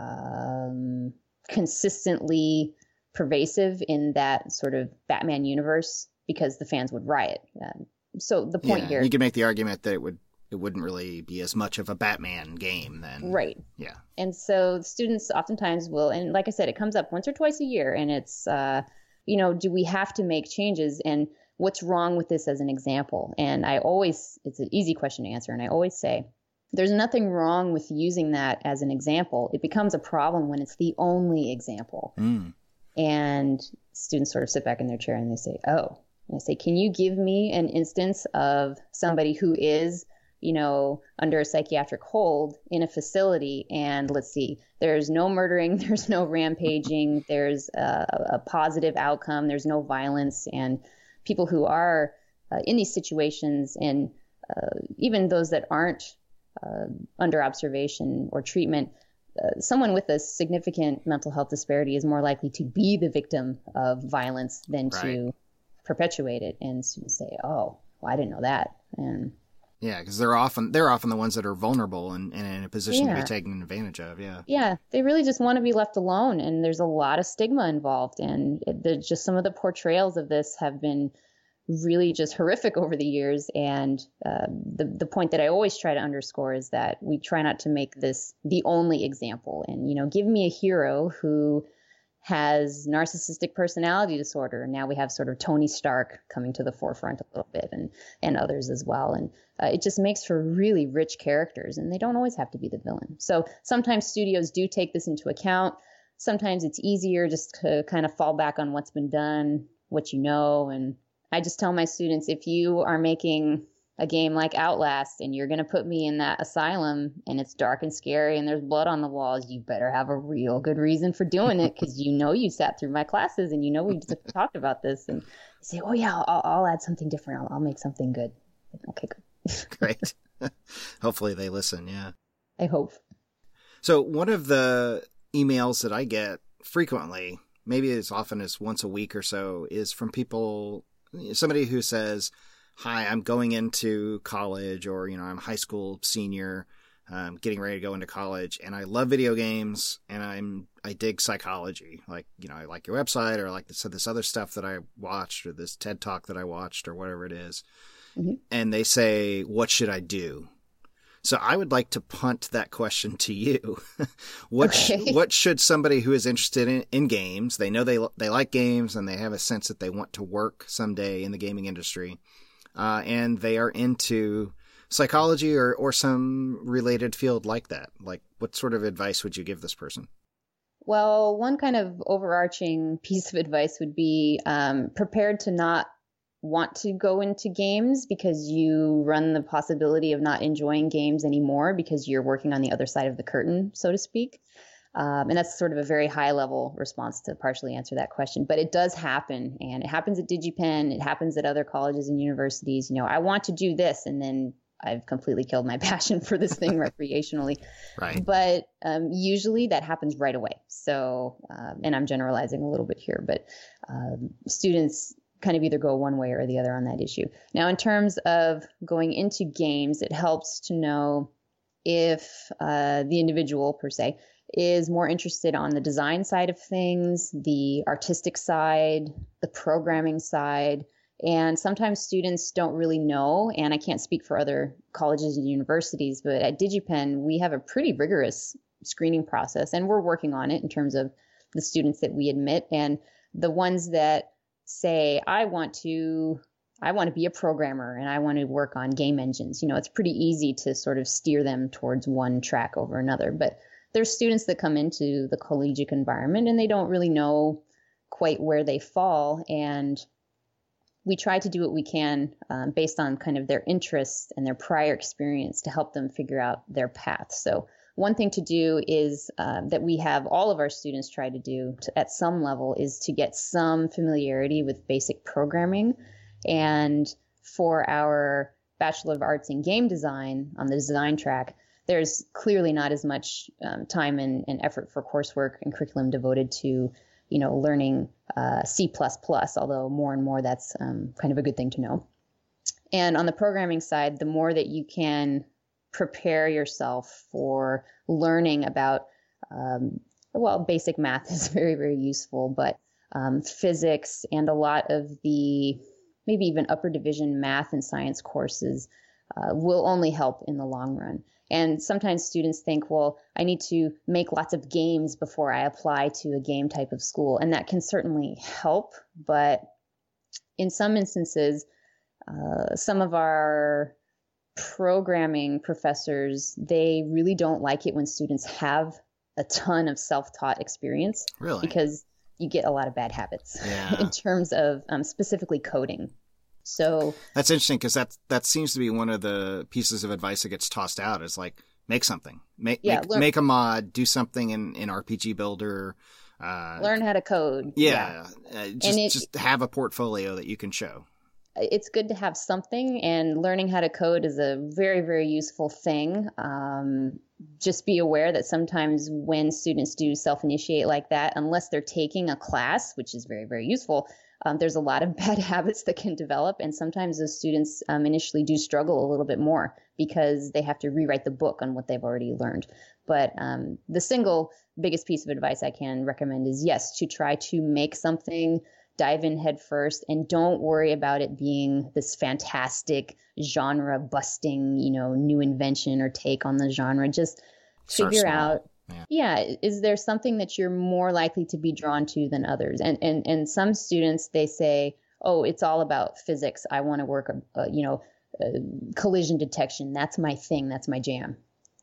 um, consistently pervasive in that sort of Batman universe because the fans would riot. Um, so the point yeah, here, you could make the argument that it would it wouldn't really be as much of a Batman game then. Right. Yeah. And so students oftentimes will, and like I said, it comes up once or twice a year, and it's, uh, you know, do we have to make changes, and what's wrong with this as an example? And I always, it's an easy question to answer, and I always say, there's nothing wrong with using that as an example. It becomes a problem when it's the only example. Mm. And students sort of sit back in their chair and they say, oh, and I say, can you give me an instance of somebody who is, you know, under a psychiatric hold in a facility? And let's see, there's no murdering, there's no rampaging, there's a, a positive outcome, there's no violence. And people who are uh, in these situations, and uh, even those that aren't uh, under observation or treatment, Uh, someone with a significant mental health disparity is more likely to be the victim of violence than right. to perpetuate it. And students say, oh, well, I didn't know that. And yeah, because they're often they're often the ones that are vulnerable and, and in a position yeah. to be taken advantage of. Yeah. Yeah, they really just want to be left alone. And there's a lot of stigma involved. And it, the, just some of the portrayals of this have been really just horrific over the years. And uh, the the point that I always try to underscore is that we try not to make this the only example. And, you know, give me a hero who has narcissistic personality disorder. And now we have sort of Tony Stark coming to the forefront a little bit, and, and others as well. And uh, it just makes for really rich characters, and they don't always have to be the villain. So sometimes studios do take this into account. Sometimes it's easier just to kind of fall back on what's been done, what you know. And I just tell my students, if you are making a game like Outlast and you're going to put me in that asylum and it's dark and scary and there's blood on the walls, you better have a real good reason for doing it, because you know you sat through my classes and you know we just talked about this. And you say, oh, yeah, I'll, I'll add something different. I'll, I'll make something good. Okay, good. Great. Hopefully they listen, yeah. I hope. So one of the emails that I get frequently, maybe as often as once a week or so, is from people... somebody who says, hi, I'm going into college, or, you know, I'm a high school senior, um, getting ready to go into college, and I love video games, and I'm, I dig psychology. Like, you know, I like your website, or I like this, this other stuff that I watched, or this TED Talk that I watched, or whatever it is. Mm-hmm. And they say, what should I do? So I would like to punt that question to you. what okay. sh- what should somebody who is interested in, in games, they know they they like games and they have a sense that they want to work someday in the gaming industry, uh, and they are into psychology or, or some related field like that. Like, what sort of advice would you give this person? Well, one kind of overarching piece of advice would be um, prepared to not want to go into games because you run the possibility of not enjoying games anymore because you're working on the other side of the curtain, so to speak. Um, and that's sort of a very high level response to partially answer that question. But it does happen, and it happens at DigiPenn. It happens at other colleges and universities. You know, I want to do this, and then I've completely killed my passion for this thing recreationally. Right. But um, usually that happens right away. So, um, and I'm generalizing a little bit here, but um, students kind of either go one way or the other on that issue. Now, in terms of going into games, it helps to know if uh, the individual per se is more interested on the design side of things, the artistic side, the programming side. And sometimes students don't really know, and I can't speak for other colleges and universities, but at DigiPenn, we have a pretty rigorous screening process, and we're working on it in terms of the students that we admit. And the ones that say, I want to I want to be a programmer and I want to work on game engines, you know, it's pretty easy to sort of steer them towards one track over another. But there's students that come into the collegiate environment and they don't really know quite where they fall. And we try to do what we can um, based on kind of their interests and their prior experience to help them figure out their path. So one thing to do is uh, that we have all of our students try to do to, at some level is to get some familiarity with basic programming. And for our Bachelor of Arts in Game Design on the design track, there's clearly not as much um, time and, and effort for coursework and curriculum devoted to, you know, learning uh, C plus plus, although more and more that's um, kind of a good thing to know. And on the programming side, the more that you can prepare yourself for learning about, um, well, basic math is very, very useful, but um, physics and a lot of the maybe even upper division math and science courses uh, will only help in the long run. And sometimes students think, well, I need to make lots of games before I apply to a game type of school. And that can certainly help. But in some instances, uh, some of our programming professors, they really don't like it when students have a ton of self-taught experience. Really? Because you get a lot of bad habits yeah. in terms of um, specifically coding. So that's interesting because that that seems to be one of the pieces of advice that gets tossed out is like make something, make yeah, make, learn, make a mod, do something in, in R P G Builder, uh, learn how to code. Yeah, yeah. Uh, just it, just have a portfolio that you can show. It's good to have something, and learning how to code is a very, very useful thing. Um, just be aware that sometimes when students do self-initiate like that, unless they're taking a class, which is very, very useful, um, there's a lot of bad habits that can develop. And sometimes those students um, initially do struggle a little bit more because they have to rewrite the book on what they've already learned. But um, the single biggest piece of advice I can recommend is, yes, to try to make something, dive in head first, and don't worry about it being this fantastic genre busting, you know, new invention or take on the genre. Just Start figure small. out, yeah. yeah, is there something that you're more likely to be drawn to than others? And and and some students, they say, oh, it's all about physics. I want to work, uh, you know, uh, collision detection. That's my thing. That's my jam.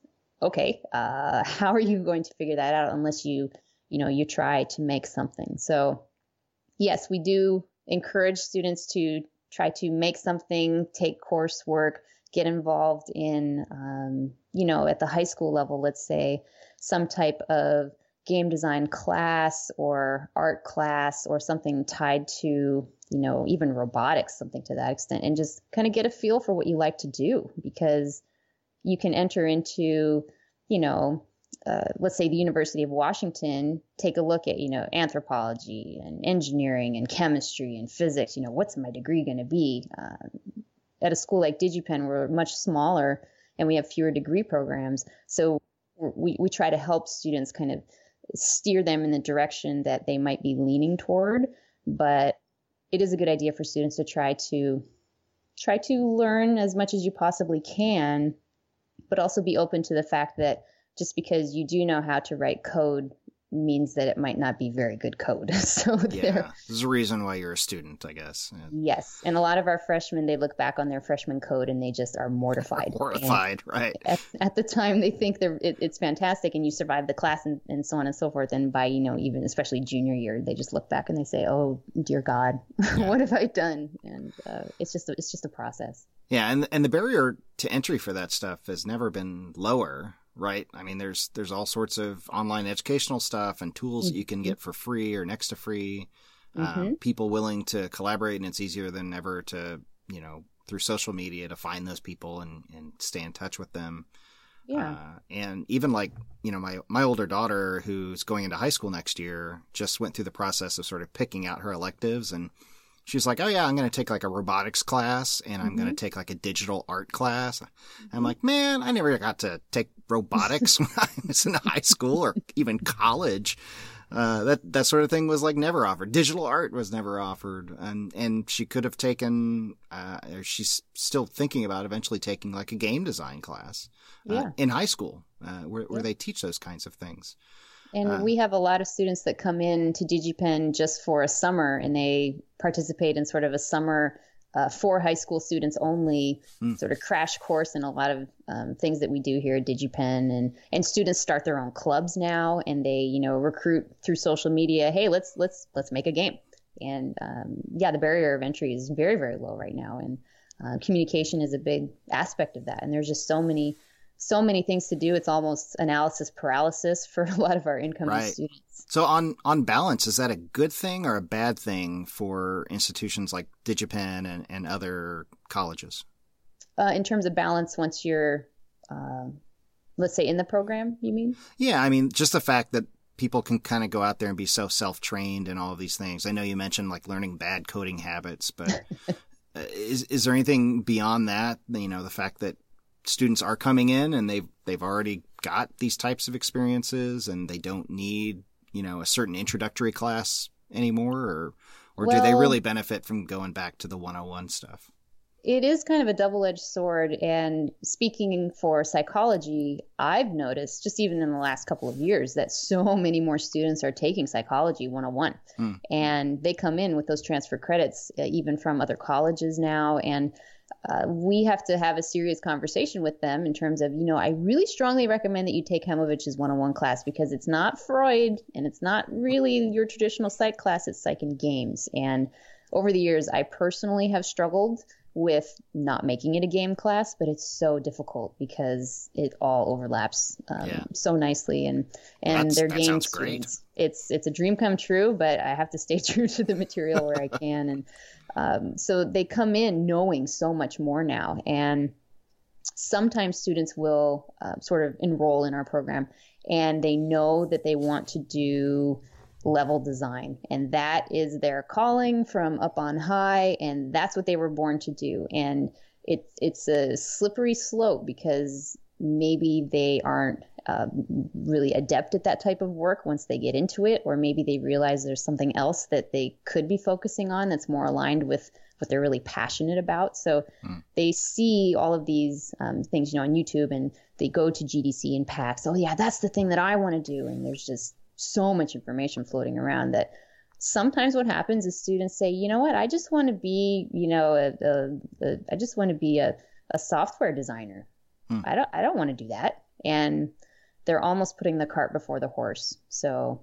Okay, uh, how are you going to figure that out unless you, you know, you try to make something? So yes, we do encourage students to try to make something, take coursework, get involved in, um, you know, at the high school level, let's say, some type of game design class or art class or something tied to, you know, even robotics, something to that extent, and just kind of get a feel for what you like to do, because you can enter into, you know, Uh, let's say the University of Washington, take a look at, you know, anthropology and engineering and chemistry and physics. You know, what's my degree going to be? Uh, at a school like DigiPenn, we're much smaller and we have fewer degree programs. So we, we try to help students kind of steer them in the direction that they might be leaning toward. But it is a good idea for students to try to try to learn as much as you possibly can, but also be open to the fact that just because you do know how to write code means that it might not be very good code. So yeah, there's a reason why you're a student, I guess. Yeah. Yes. And a lot of our freshmen, they look back on their freshman code and they just are mortified. Mortified, and right. At, at the time, they think they're, it, it's fantastic and you survive the class and, and so on and so forth. And by, you know, even especially junior year, they just look back and they say, oh, dear God, yeah. What have I done? And uh, it's just a, it's just a process. Yeah. And, and the barrier to entry for that stuff has never been lower. right? I mean, there's there's all sorts of online educational stuff and tools mm-hmm. that you can get for free or next to free. Mm-hmm. Um, people willing to collaborate, and it's easier than ever to, you know, through social media to find those people and, and stay in touch with them. Yeah. Uh, and even like, you know, my, my older daughter who's going into high school next year just went through the process of sort of picking out her electives. And she's like, oh yeah, I'm going to take like a robotics class and I'm mm-hmm. going to take like a digital art class. Mm-hmm. I'm like, man, I never got to take robotics when I was in high school or even college. Uh, that, that sort of thing was like never offered. Digital art was never offered. And, and she could have taken, uh, or she's still thinking about eventually taking like a game design class, uh, yeah. in high school, uh, where, where yeah. they teach those kinds of things. And uh, we have a lot of students that come in to DigiPen just for a summer, and they participate in sort of a summer uh, for high school students only hmm. sort of crash course in a lot of um, things that we do here at DigiPen. And, and students start their own clubs now, and they, you know, recruit through social media. Hey, let's, let's, let's make a game. And um, yeah, the barrier of entry is very, very low right now. And uh, communication is a big aspect of that. And there's just so many, so many things to do. It's almost analysis paralysis for a lot of our incoming right. students. So on, on balance, is that a good thing or a bad thing for institutions like DigiPen and, and other colleges? Uh, in terms of balance, once you're, uh, let's say, in the program, you mean? Yeah, I mean, just the fact that people can kind of go out there and be so self-trained and all of these things. I know you mentioned like learning bad coding habits, but is is there anything beyond that? You know, the fact that students are coming in and they've they've already got these types of experiences and they don't need, you know, a certain introductory class anymore, or or well, do they really benefit from going back to the one oh one stuff? It is kind of a double-edged sword. And speaking for psychology, I've noticed just even in the last couple of years that so many more students are taking psychology one oh one. Hmm. And they come in with those transfer credits, uh, even from other colleges now. And uh, we have to have a serious conversation with them in terms of, you know, I really strongly recommend that you take Hemovich's one oh one class because it's not Freud and it's not really your traditional psych class, it's psych and games. And over the years, I personally have struggled with not making it a game class, but it's so difficult because it all overlaps um, yeah. so nicely, and and their game students. It's it's a dream come true, but I have to stay true to the material where I can, and um, so they come in knowing so much more now. And sometimes students will uh, sort of enroll in our program, and they know that they want to do level design, and that is their calling from up on high, and that's what they were born to do. And it's it's a slippery slope because maybe they aren't um, really adept at that type of work once they get into it, or maybe they realize there's something else that they could be focusing on that's more aligned with what they're really passionate about. So mm. they see all of these um, things, you know, on YouTube, and they go to G D C and PAX. Oh yeah, that's the thing that I want to do. And there's just so much information floating around that sometimes what happens is students say, you know what, I just want to be, you know, a, a, a, I just want to be a, a software designer. Hmm. I don't, I don't want to do that. And they're almost putting the cart before the horse. So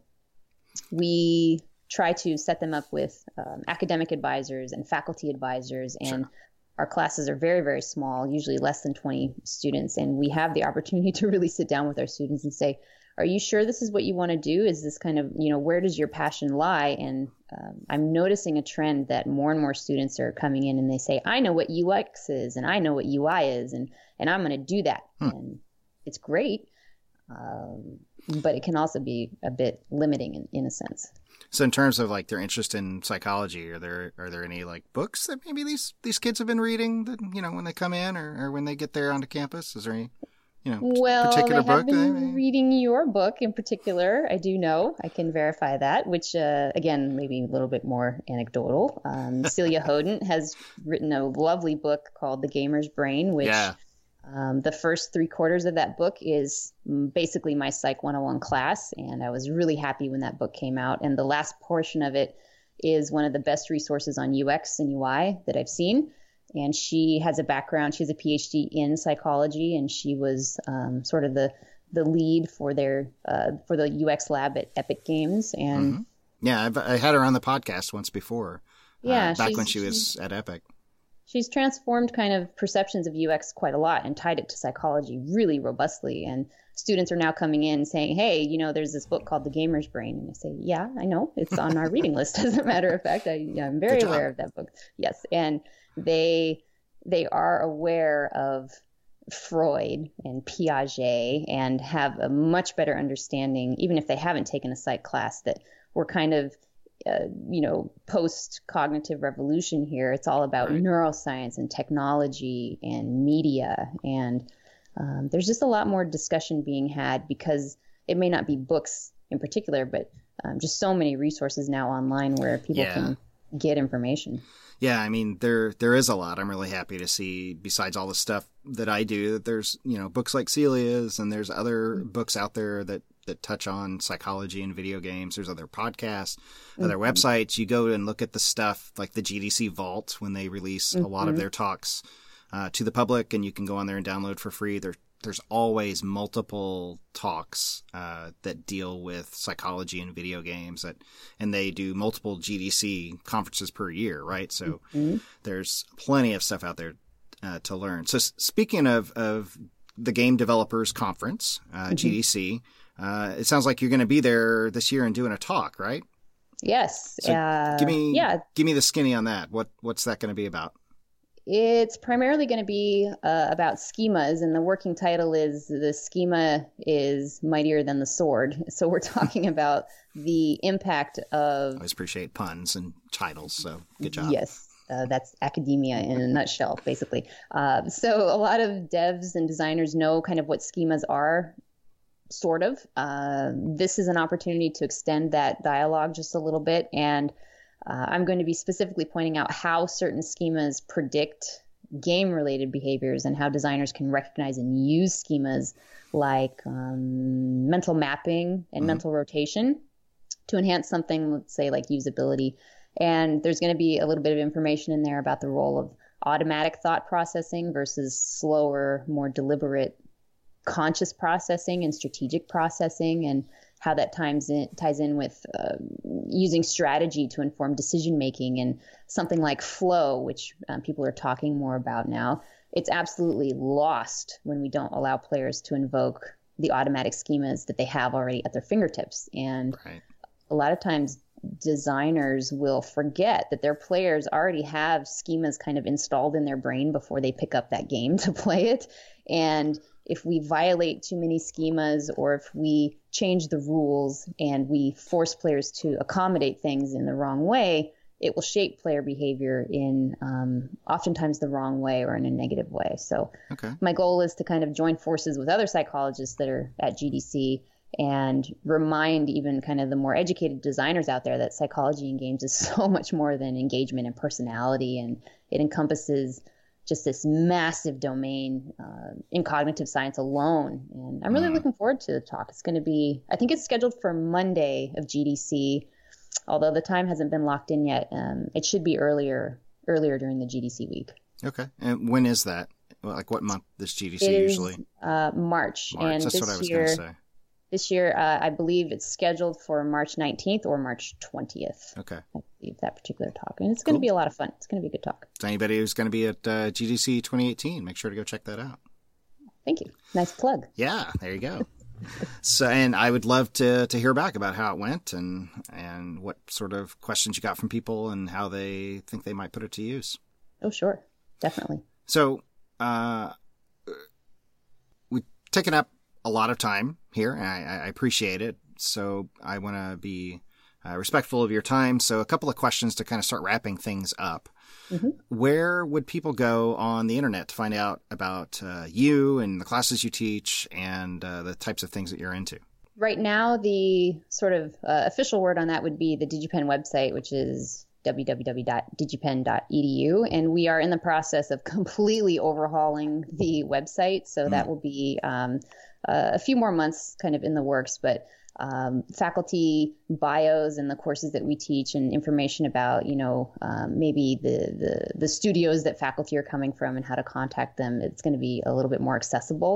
we try to set them up with um, academic advisors and faculty advisors, and sure. Our classes are very, very small, usually less than twenty students. And we have the opportunity to really sit down with our students and say, are you sure this is what you want to do? Is this kind of, you know, where does your passion lie? And um, I'm noticing a trend that more and more students are coming in and they say, I know what U X is and I know what U I is, and, and I'm going to do that. Hmm. And it's great, um, but it can also be a bit limiting in, in a sense. So in terms of like their interest in psychology, are there are there any like books that maybe these, these kids have been reading that, you know, when they come in or, or when they get there onto campus? Is there any You know, well, particular they have book been reading your book in particular. I do know. I can verify that, which, uh, again, maybe a little bit more anecdotal. Um, Celia Hoden has written a lovely book called The Gamer's Brain, which yeah. um, the first three quarters of that book is basically my Psych one oh one class, and I was really happy when that book came out. And the last portion of it is one of the best resources on U X and U I that I've seen. And she has a background, she has a P H D in psychology, and she was um, sort of the the lead for their uh, for the U X lab at Epic Games. And mm-hmm. yeah, I've, I had her on the podcast once before. Yeah, uh, back when she was at Epic. she's transformed kind of perceptions of U X quite a lot and tied it to psychology really robustly. And students are now coming in saying, hey, you know, there's this book called The Gamer's Brain. And I say, yeah, I know. It's on our reading list. As a matter of fact, I, I'm very aware of that book. Yes. And they they are aware of Freud and Piaget and have a much better understanding, even if they haven't taken a psych class, that we're kind of Uh, you know, post-cognitive revolution here. It's all about right. neuroscience and technology and media. And um, there's just a lot more discussion being had because it may not be books in particular, but um, just so many resources now online where people yeah. can get information. Yeah, I mean, there there is a lot. I'm really happy to see, besides all the stuff that I do, that there's, you know, books like Celia's and there's other mm-hmm. books out there that, that touch on psychology and video games. There's other podcasts, mm-hmm. other websites. You go and look at the stuff like the G D C Vault when they release mm-hmm. a lot of their talks uh, to the public, and you can go on there and download for free. There, there's always multiple talks uh, that deal with psychology and video games, that, and they do multiple G D C conferences per year, right? So mm-hmm. there's plenty of stuff out there uh, to learn. So speaking of, of the Game Developers Conference, uh, mm-hmm. G D C, uh, it sounds like you're going to be there this year and doing a talk, right? Yes. So uh, give me, yeah. give me the skinny on that. What, what's that going to be about? It's primarily going to be uh, about schemas, and the working title is "The Schema is Mightier Than the Sword." So we're talking about the impact of... I always appreciate puns and titles, so good job. Yes, uh, that's academia in a nutshell, basically. Uh, so a lot of devs and designers know kind of what schemas are, sort of. Uh, this is an opportunity to extend that dialogue just a little bit, and Uh, I'm going to be specifically pointing out how certain schemas predict game-related behaviors and how designers can recognize and use schemas like um, mental mapping and mm-hmm. mental rotation to enhance something, let's say, like usability. And there's going to be a little bit of information in there about the role of automatic thought processing versus slower, more deliberate conscious processing and strategic processing, and how that ties in, ties in with uh, using strategy to inform decision making, and something like flow, which um, people are talking more about now. It's absolutely lost when we don't allow players to invoke the automatic schemas that they have already at their fingertips. And right. a lot of times designers will forget that their players already have schemas kind of installed in their brain before they pick up that game to play it. And if we violate too many schemas, or if we change the rules and we force players to accommodate things in the wrong way, it will shape player behavior in um, oftentimes the wrong way or in a negative way. So okay. my goal is to kind of join forces with other psychologists that are at G D C and remind even kind of the more educated designers out there that psychology in games is so much more than engagement and personality, and it encompasses just this massive domain uh, in cognitive science alone. And I'm really mm. looking forward to the talk. It's going to be, I think it's scheduled for Monday of G D C, although the time hasn't been locked in yet. Um, it should be earlier, earlier during the G D C week. Okay. And when is that? Like what month does G D C it usually? Is, uh, March. March. And That's this what I was year, going to say. This year, uh, I believe it's scheduled for March nineteenth or March twentieth. Okay. I believe that particular talk. And it's going to cool. be a lot of fun. It's going to be a good talk. So anybody who's going to be at uh, G D C twenty eighteen, make sure to go check that out. Thank you. Nice plug. Yeah, there you go. So, and I would love to to hear back about how it went, and and what sort of questions you got from people and how they think they might put it to use. Oh, sure. Definitely. So, uh, we've taken up a lot of time here, and I, I appreciate it. So I want to be uh, respectful of your time. So a couple of questions to kind of start wrapping things up. Mm-hmm. Where would people go on the internet to find out about uh, you and the classes you teach and uh, the types of things that you're into? Right now, the sort of uh, official word on that would be the DigiPen website, which is w w w dot digipen dot e d u. And we are in the process of completely overhauling the website. So mm. that will be um, uh, a few more months kind of in the works, but um, faculty bios and the courses that we teach and information about, you know, um, maybe the, the, the studios that faculty are coming from and how to contact them. It's going to be a little bit more accessible.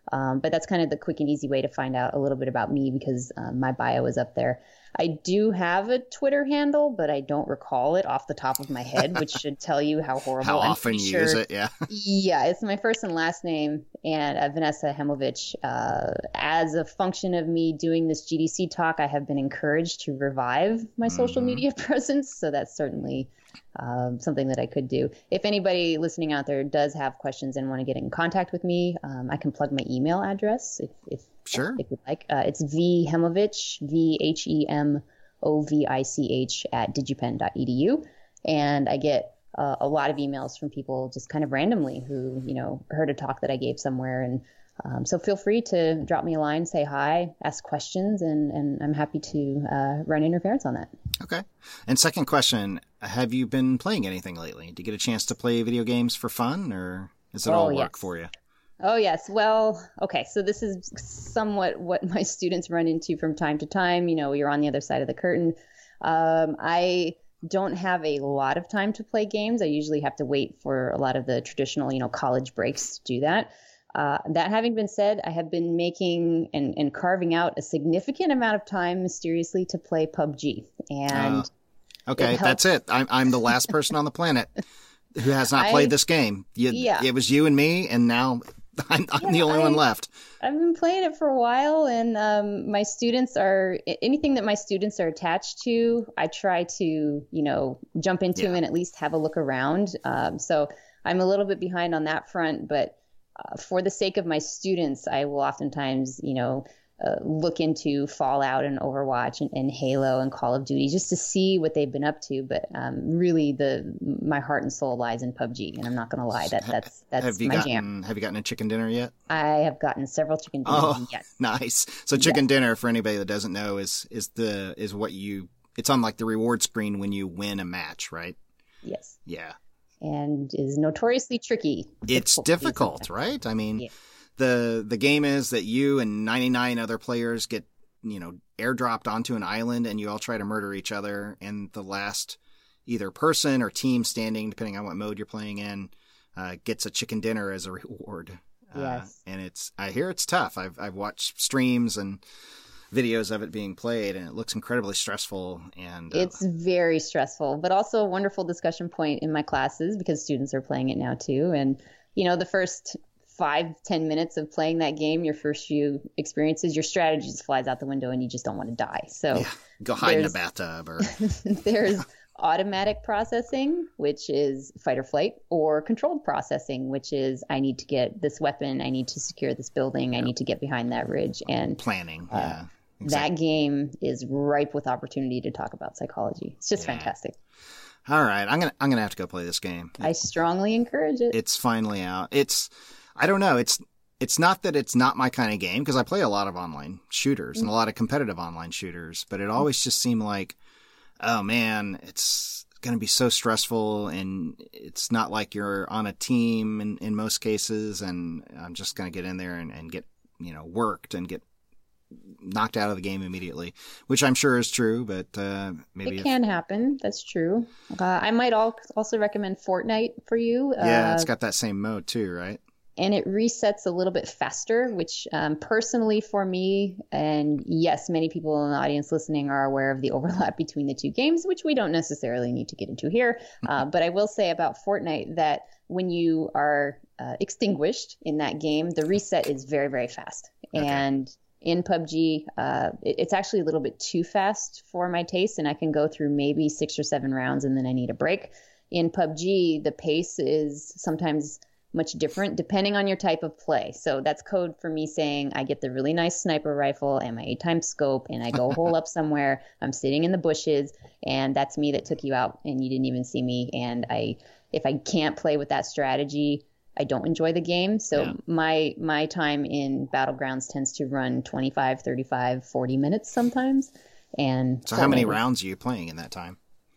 Um, but that's kind of the quick and easy way to find out a little bit about me because um, my bio is up there. I do have a Twitter handle, but I don't recall it off the top of my head, which should tell you how horrible. How I'm often you sure, use it, yeah. Yeah, it's my first and last name, and uh, Vanessa Hemovich. Uh, as a function of me doing this G D C talk, I have been encouraged to revive my mm-hmm. social media presence, so that's certainly um, something that I could do. If anybody listening out there does have questions and want to get in contact with me, um, I can plug my email address if, if Sure. If you'd like. Uh, it's V Hemovich, V H E M O V I C H at digipen dot e d u. And I get uh, a lot of emails from people just kind of randomly who, you know, heard a talk that I gave somewhere. And um, so feel free to drop me a line, say hi, ask questions, and, and I'm happy to uh, run interference on that. Okay. And second question, have you been playing anything lately? Did you get a chance to play video games for fun, or is it oh, all work yes. for you? Oh, yes. Well, okay. So this is somewhat what my students run into from time to time. You know, you're on the other side of the curtain. Um, I don't have a lot of time to play games. I usually have to wait for a lot of the traditional, you know, college breaks to do that. Uh, that having been said, I have been making and, and carving out a significant amount of time mysteriously to play P U B G. And uh, okay, it that's it. I'm, I'm the last person on the planet who has not played I, this game. You, yeah. It was you and me, and now I'm, I'm yeah, the only I, one left. I've been playing it for a while, and um, my students are anything that my students are attached to, I try to, you know, jump into yeah. and at least have a look around. Um, so I'm a little bit behind on that front, but uh, for the sake of my students, I will oftentimes, you know, uh, look into Fallout and Overwatch and, and Halo and Call of Duty just to see what they've been up to. But um, really, the my heart and soul lies in P U B G, and I'm not going to lie, that that's that's have you my gotten, jam. Have you gotten a chicken dinner yet? I have gotten several chicken dinners. Oh, yes, nice. So chicken yeah. dinner, for anybody that doesn't know, is is the is what you. It's on like the reward screen when you win a match, right? Yes. Yeah. And is notoriously tricky. It's difficult, right? I mean. Yeah. The the game is that you and ninety-nine other players get, you know, airdropped onto an island and you all try to murder each other. And the last either person or team standing, depending on what mode you're playing in, uh, gets a chicken dinner as a reward. Yes. Uh, and it's I hear it's tough. I've I've watched streams and videos of it being played, and it looks incredibly stressful. And uh, it's very stressful, but also a wonderful discussion point in my classes because students are playing it now too. And, you know, the first five, ten minutes of playing that game, your first few experiences, your strategy just flies out the window and you just don't want to die. So yeah, go hide in a bathtub or there's automatic processing, which is fight or flight, or controlled processing, which is I need to get this weapon, I need to secure this building, yep. I need to get behind that ridge. And planning. Uh, yeah. Exactly. That game is ripe with opportunity to talk about psychology. It's just yeah. fantastic. All right. I'm going to I'm going to have to go play this game. I strongly encourage it. It's finally out. It's I don't know. It's it's not that it's not my kind of game because I play a lot of online shooters mm-hmm. and a lot of competitive online shooters, but it always just seemed like, oh man, it's going to be so stressful and it's not like you're on a team in, in most cases. And I'm just going to get in there and, and get, you know, worked and get knocked out of the game immediately, which I'm sure is true, but uh, maybe it if... can happen. That's true. Uh, I might also recommend Fortnite for you. Yeah, uh, it's got that same mode too, right? And it resets a little bit faster, which um, personally for me, and yes, many people in the audience listening are aware of the overlap between the two games, which we don't necessarily need to get into here. Uh, but I will say about Fortnite that when you are uh, extinguished in that game, the reset is very, very fast. Okay. And in P U B G, uh, it, it's actually a little bit too fast for my taste, and I can go through maybe six or seven rounds and then I need a break. In P U B G, the pace is sometimes much different depending on your type of play. So that's code for me saying I get the really nice sniper rifle and my eight times scope and I go hole up somewhere. I'm sitting in the bushes and that's me that took you out and you didn't even see me. And I, if I can't play with that strategy, I don't enjoy the game. So yeah. my my time in Battlegrounds tends to run twenty-five, thirty-five, forty minutes sometimes. And so how many rounds are you playing in that time?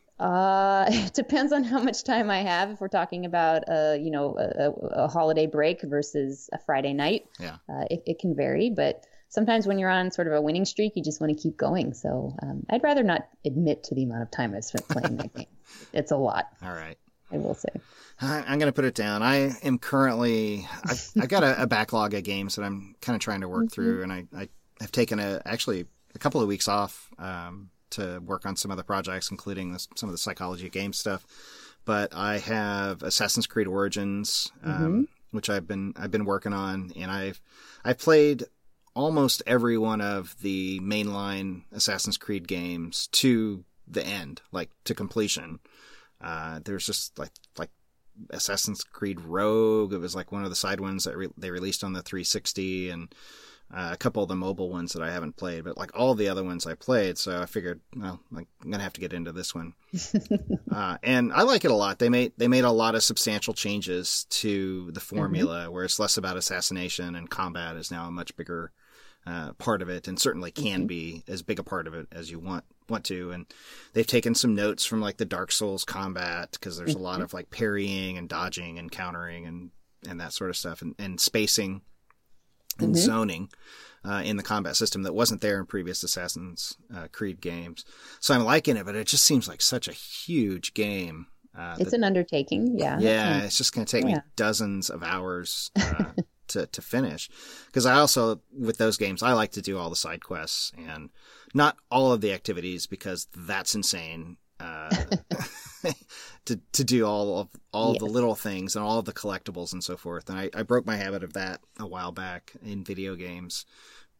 Uh, it depends on how much time I have. If we're talking about, uh, you know, a, a holiday break versus a Friday night, yeah, uh, it, it can vary. But sometimes when you're on sort of a winning streak, you just want to keep going. So um, I'd rather not admit to the amount of time I've spent playing that game. It's a lot. All right. I will say. I, I'm going to put it down. I am currently, I've, I've got a, a backlog of games that I'm kind of trying to work mm-hmm. through. And I, I have taken a, actually a couple of weeks off um, to work on some other projects, including this, some of the psychology of game stuff. But I have Assassin's Creed Origins, um, mm-hmm. which I've been, I've been working on, and I've, I've played almost every one of the mainline Assassin's Creed games to the end, like to completion. Uh, there's just like, like Assassin's Creed Rogue. It was like one of the side ones that re- they released on the three sixty, and uh, a couple of the mobile ones that I haven't played, but like all the other ones I played. So I figured, well, like, I'm going to have to get into this one. uh, and I like it a lot. They made, they made a lot of substantial changes to the formula mm-hmm. where it's less about assassination, and combat is now a much bigger Uh, part of it, and certainly can mm-hmm. be as big a part of it as you want want to. And they've taken some notes from like the Dark Souls combat, because there's mm-hmm. a lot of like parrying and dodging and countering and and that sort of stuff, and, and spacing and mm-hmm. zoning uh, in the combat system that wasn't there in previous Assassin's uh, Creed games. So I'm liking it, but it just seems like such a huge game. Uh, it's that, an undertaking, yeah. Yeah, it's just going to take yeah. me dozens of hours uh, to, to finish. Because I also, with those games, I like to do all the side quests and not all of the activities, because that's insane. Uh, to to do all of all yes. of the little things and all of the collectibles and so forth. And I, I broke my habit of that a while back in video games.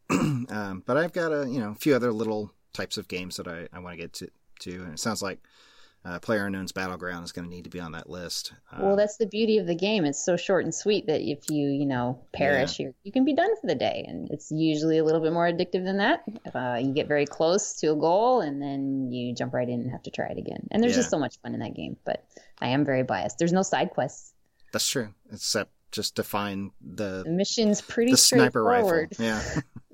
um, but I've got a you know a few other little types of games that I, I want to get to, to. And it sounds like Uh, PlayerUnknown's Battleground is going to need to be on that list. Uh, well, that's the beauty of the game. It's so short and sweet that if you, you know, perish, yeah. you can be done for the day. And it's usually a little bit more addictive than that. Uh, you get very close to a goal, and then you jump right in and have to try it again. And there's yeah. just so much fun in that game. But I am very biased. There's no side quests. That's true. Except just to find the, the mission's pretty the sniper straightforward. Rifle. Yeah.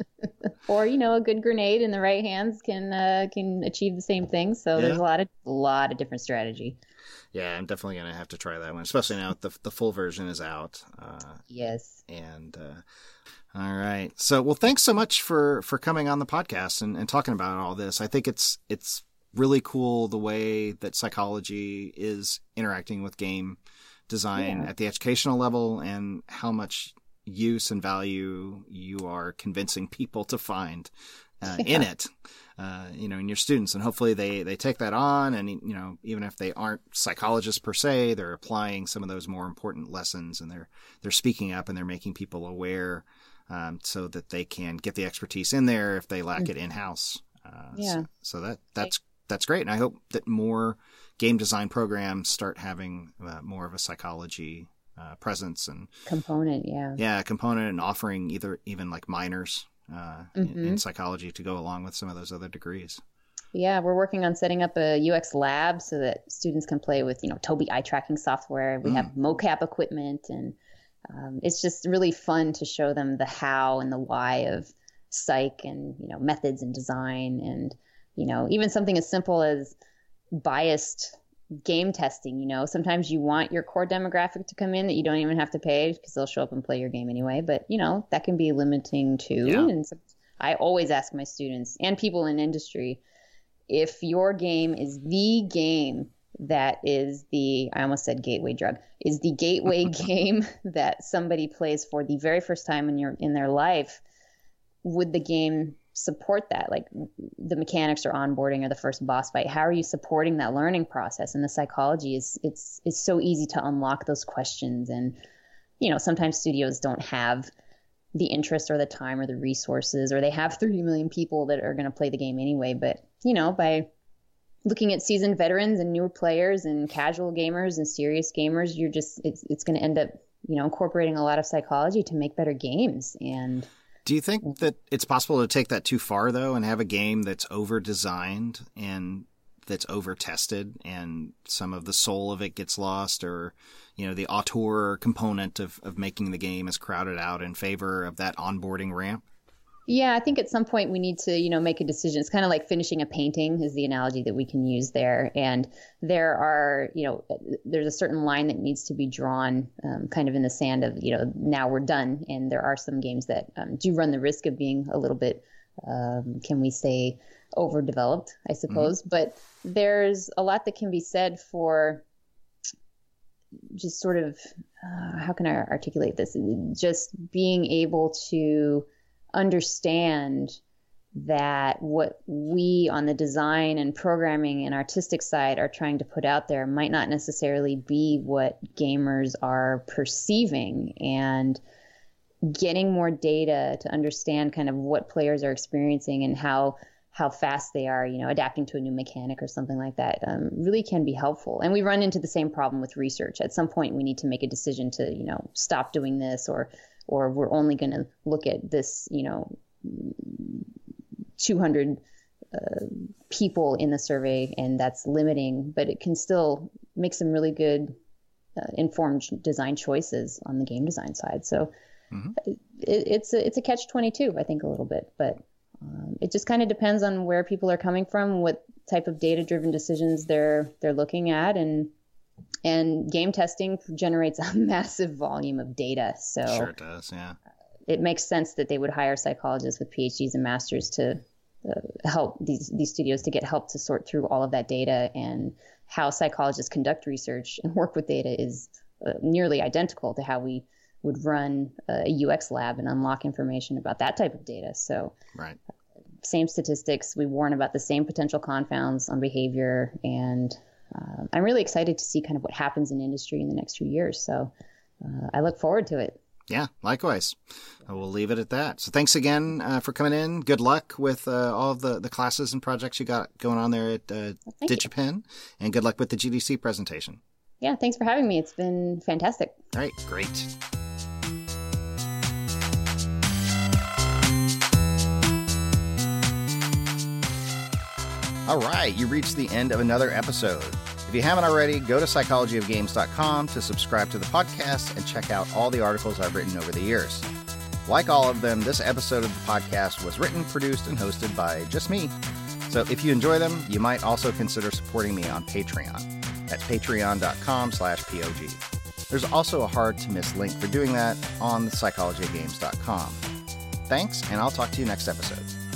Or, you know, a good grenade in the right hands can uh, can achieve the same thing. So yeah. there's a lot of a lot of different strategy. Yeah, I'm definitely going to have to try that one, especially now the the full version is out. Uh, yes. And uh, all right. So, well, thanks so much for, for coming on the podcast and, and talking about all this. I think it's it's really cool the way that psychology is interacting with game design yeah. at the educational level, and how much use and value you are convincing people to find uh, yeah. in it, uh, you know, in your students. And hopefully they, they take that on. And, you know, even if they aren't psychologists per se, they're applying some of those more important lessons, and they're, they're speaking up, and they're making people aware, um, so that they can get the expertise in there if they lack mm-hmm. it in-house. Uh, yeah. So, so that, that's, that's great. And I hope that more game design programs start having uh, more of a psychology Uh, presence and component, yeah, yeah, component, and offering either even like minors uh, mm-hmm. in, in psychology to go along with some of those other degrees. Yeah, we're working on setting up a U X lab so that students can play with, you know, Tobii eye tracking software. We mm. have mocap equipment, and um, it's just really fun to show them the how and the why of psych, and, you know, methods and design, and, you know, even something as simple as biased game testing. You know, sometimes you want your core demographic to come in that you don't even have to pay, because they'll show up and play your game anyway. But, you know, that can be limiting too. Yeah. And so I always ask my students and people in industry, if your game is the game that is the, I almost said gateway drug, is the gateway game that somebody plays for the very first time in your in their life, would the game support that? Like the mechanics or onboarding or the first boss fight, how are you supporting that learning process? And the psychology is, it's it's so easy to unlock those questions. And, you know, sometimes studios don't have the interest or the time or the resources, or they have thirty million people that are going to play the game anyway. But, you know, by looking at seasoned veterans and newer players and casual gamers and serious gamers, you're just, it's it's going to end up, you know, incorporating a lot of psychology to make better games. And do you think that it's possible to take that too far, though, and have a game that's over-designed and that's over-tested, and some of the soul of it gets lost, or, you know, the auteur component of, of making the game is crowded out in favor of that onboarding ramp? Yeah, I think at some point we need to, you know, make a decision. It's kind of like finishing a painting is the analogy that we can use there. And there are, you know, there's a certain line that needs to be drawn um, kind of in the sand of, you know, now we're done. And there are some games that um, do run the risk of being a little bit, um, can we say, overdeveloped, I suppose. Mm-hmm. But there's a lot that can be said for just sort of, uh, how can I articulate this? Just being able to understand that what we on the design and programming and artistic side are trying to put out there might not necessarily be what gamers are perceiving, and getting more data to understand kind of what players are experiencing and how how fast they are, you know, adapting to a new mechanic or something like that, um, really can be helpful. And we run into the same problem with research. At some point, we need to make a decision to, you know, stop doing this, or or we're only going to look at this, you know, two hundred uh, people in the survey, and that's limiting, but it can still make some really good uh, informed design choices on the game design side. So mm-hmm. it, it's a, it's a catch twenty-two, I think, a little bit, but um, it just kind of depends on where people are coming from, what type of data-driven decisions they're they're looking at, and and game testing generates a massive volume of data. So sure it does, yeah. It makes sense that they would hire psychologists with P H Ds and masters to uh, help these these studios to get help to sort through all of that data. And how psychologists conduct research and work with data is uh, nearly identical to how we would run a U X lab and unlock information about that type of data. So right. Same statistics, we warn about the same potential confounds on behavior, and uh, I'm really excited to see kind of what happens in industry in the next few years. So uh, I look forward to it. Yeah, likewise. We'll leave it at that. So thanks again uh, for coming in. Good luck with uh, all of the, the classes and projects you got going on there at uh, well, DigiPen, you. And good luck with the G D C presentation. Yeah, thanks for having me. It's been fantastic. All right, great. All right, you reached the end of another episode. If you haven't already, go to psychology of games dot com to subscribe to the podcast and check out all the articles I've written over the years. Like all of them, this episode of the podcast was written, produced, and hosted by just me. So if you enjoy them, you might also consider supporting me on Patreon. That's patreon dot com slash P O G. There's also a hard-to-miss link for doing that on psychology of games dot com. Thanks, and I'll talk to you next episode.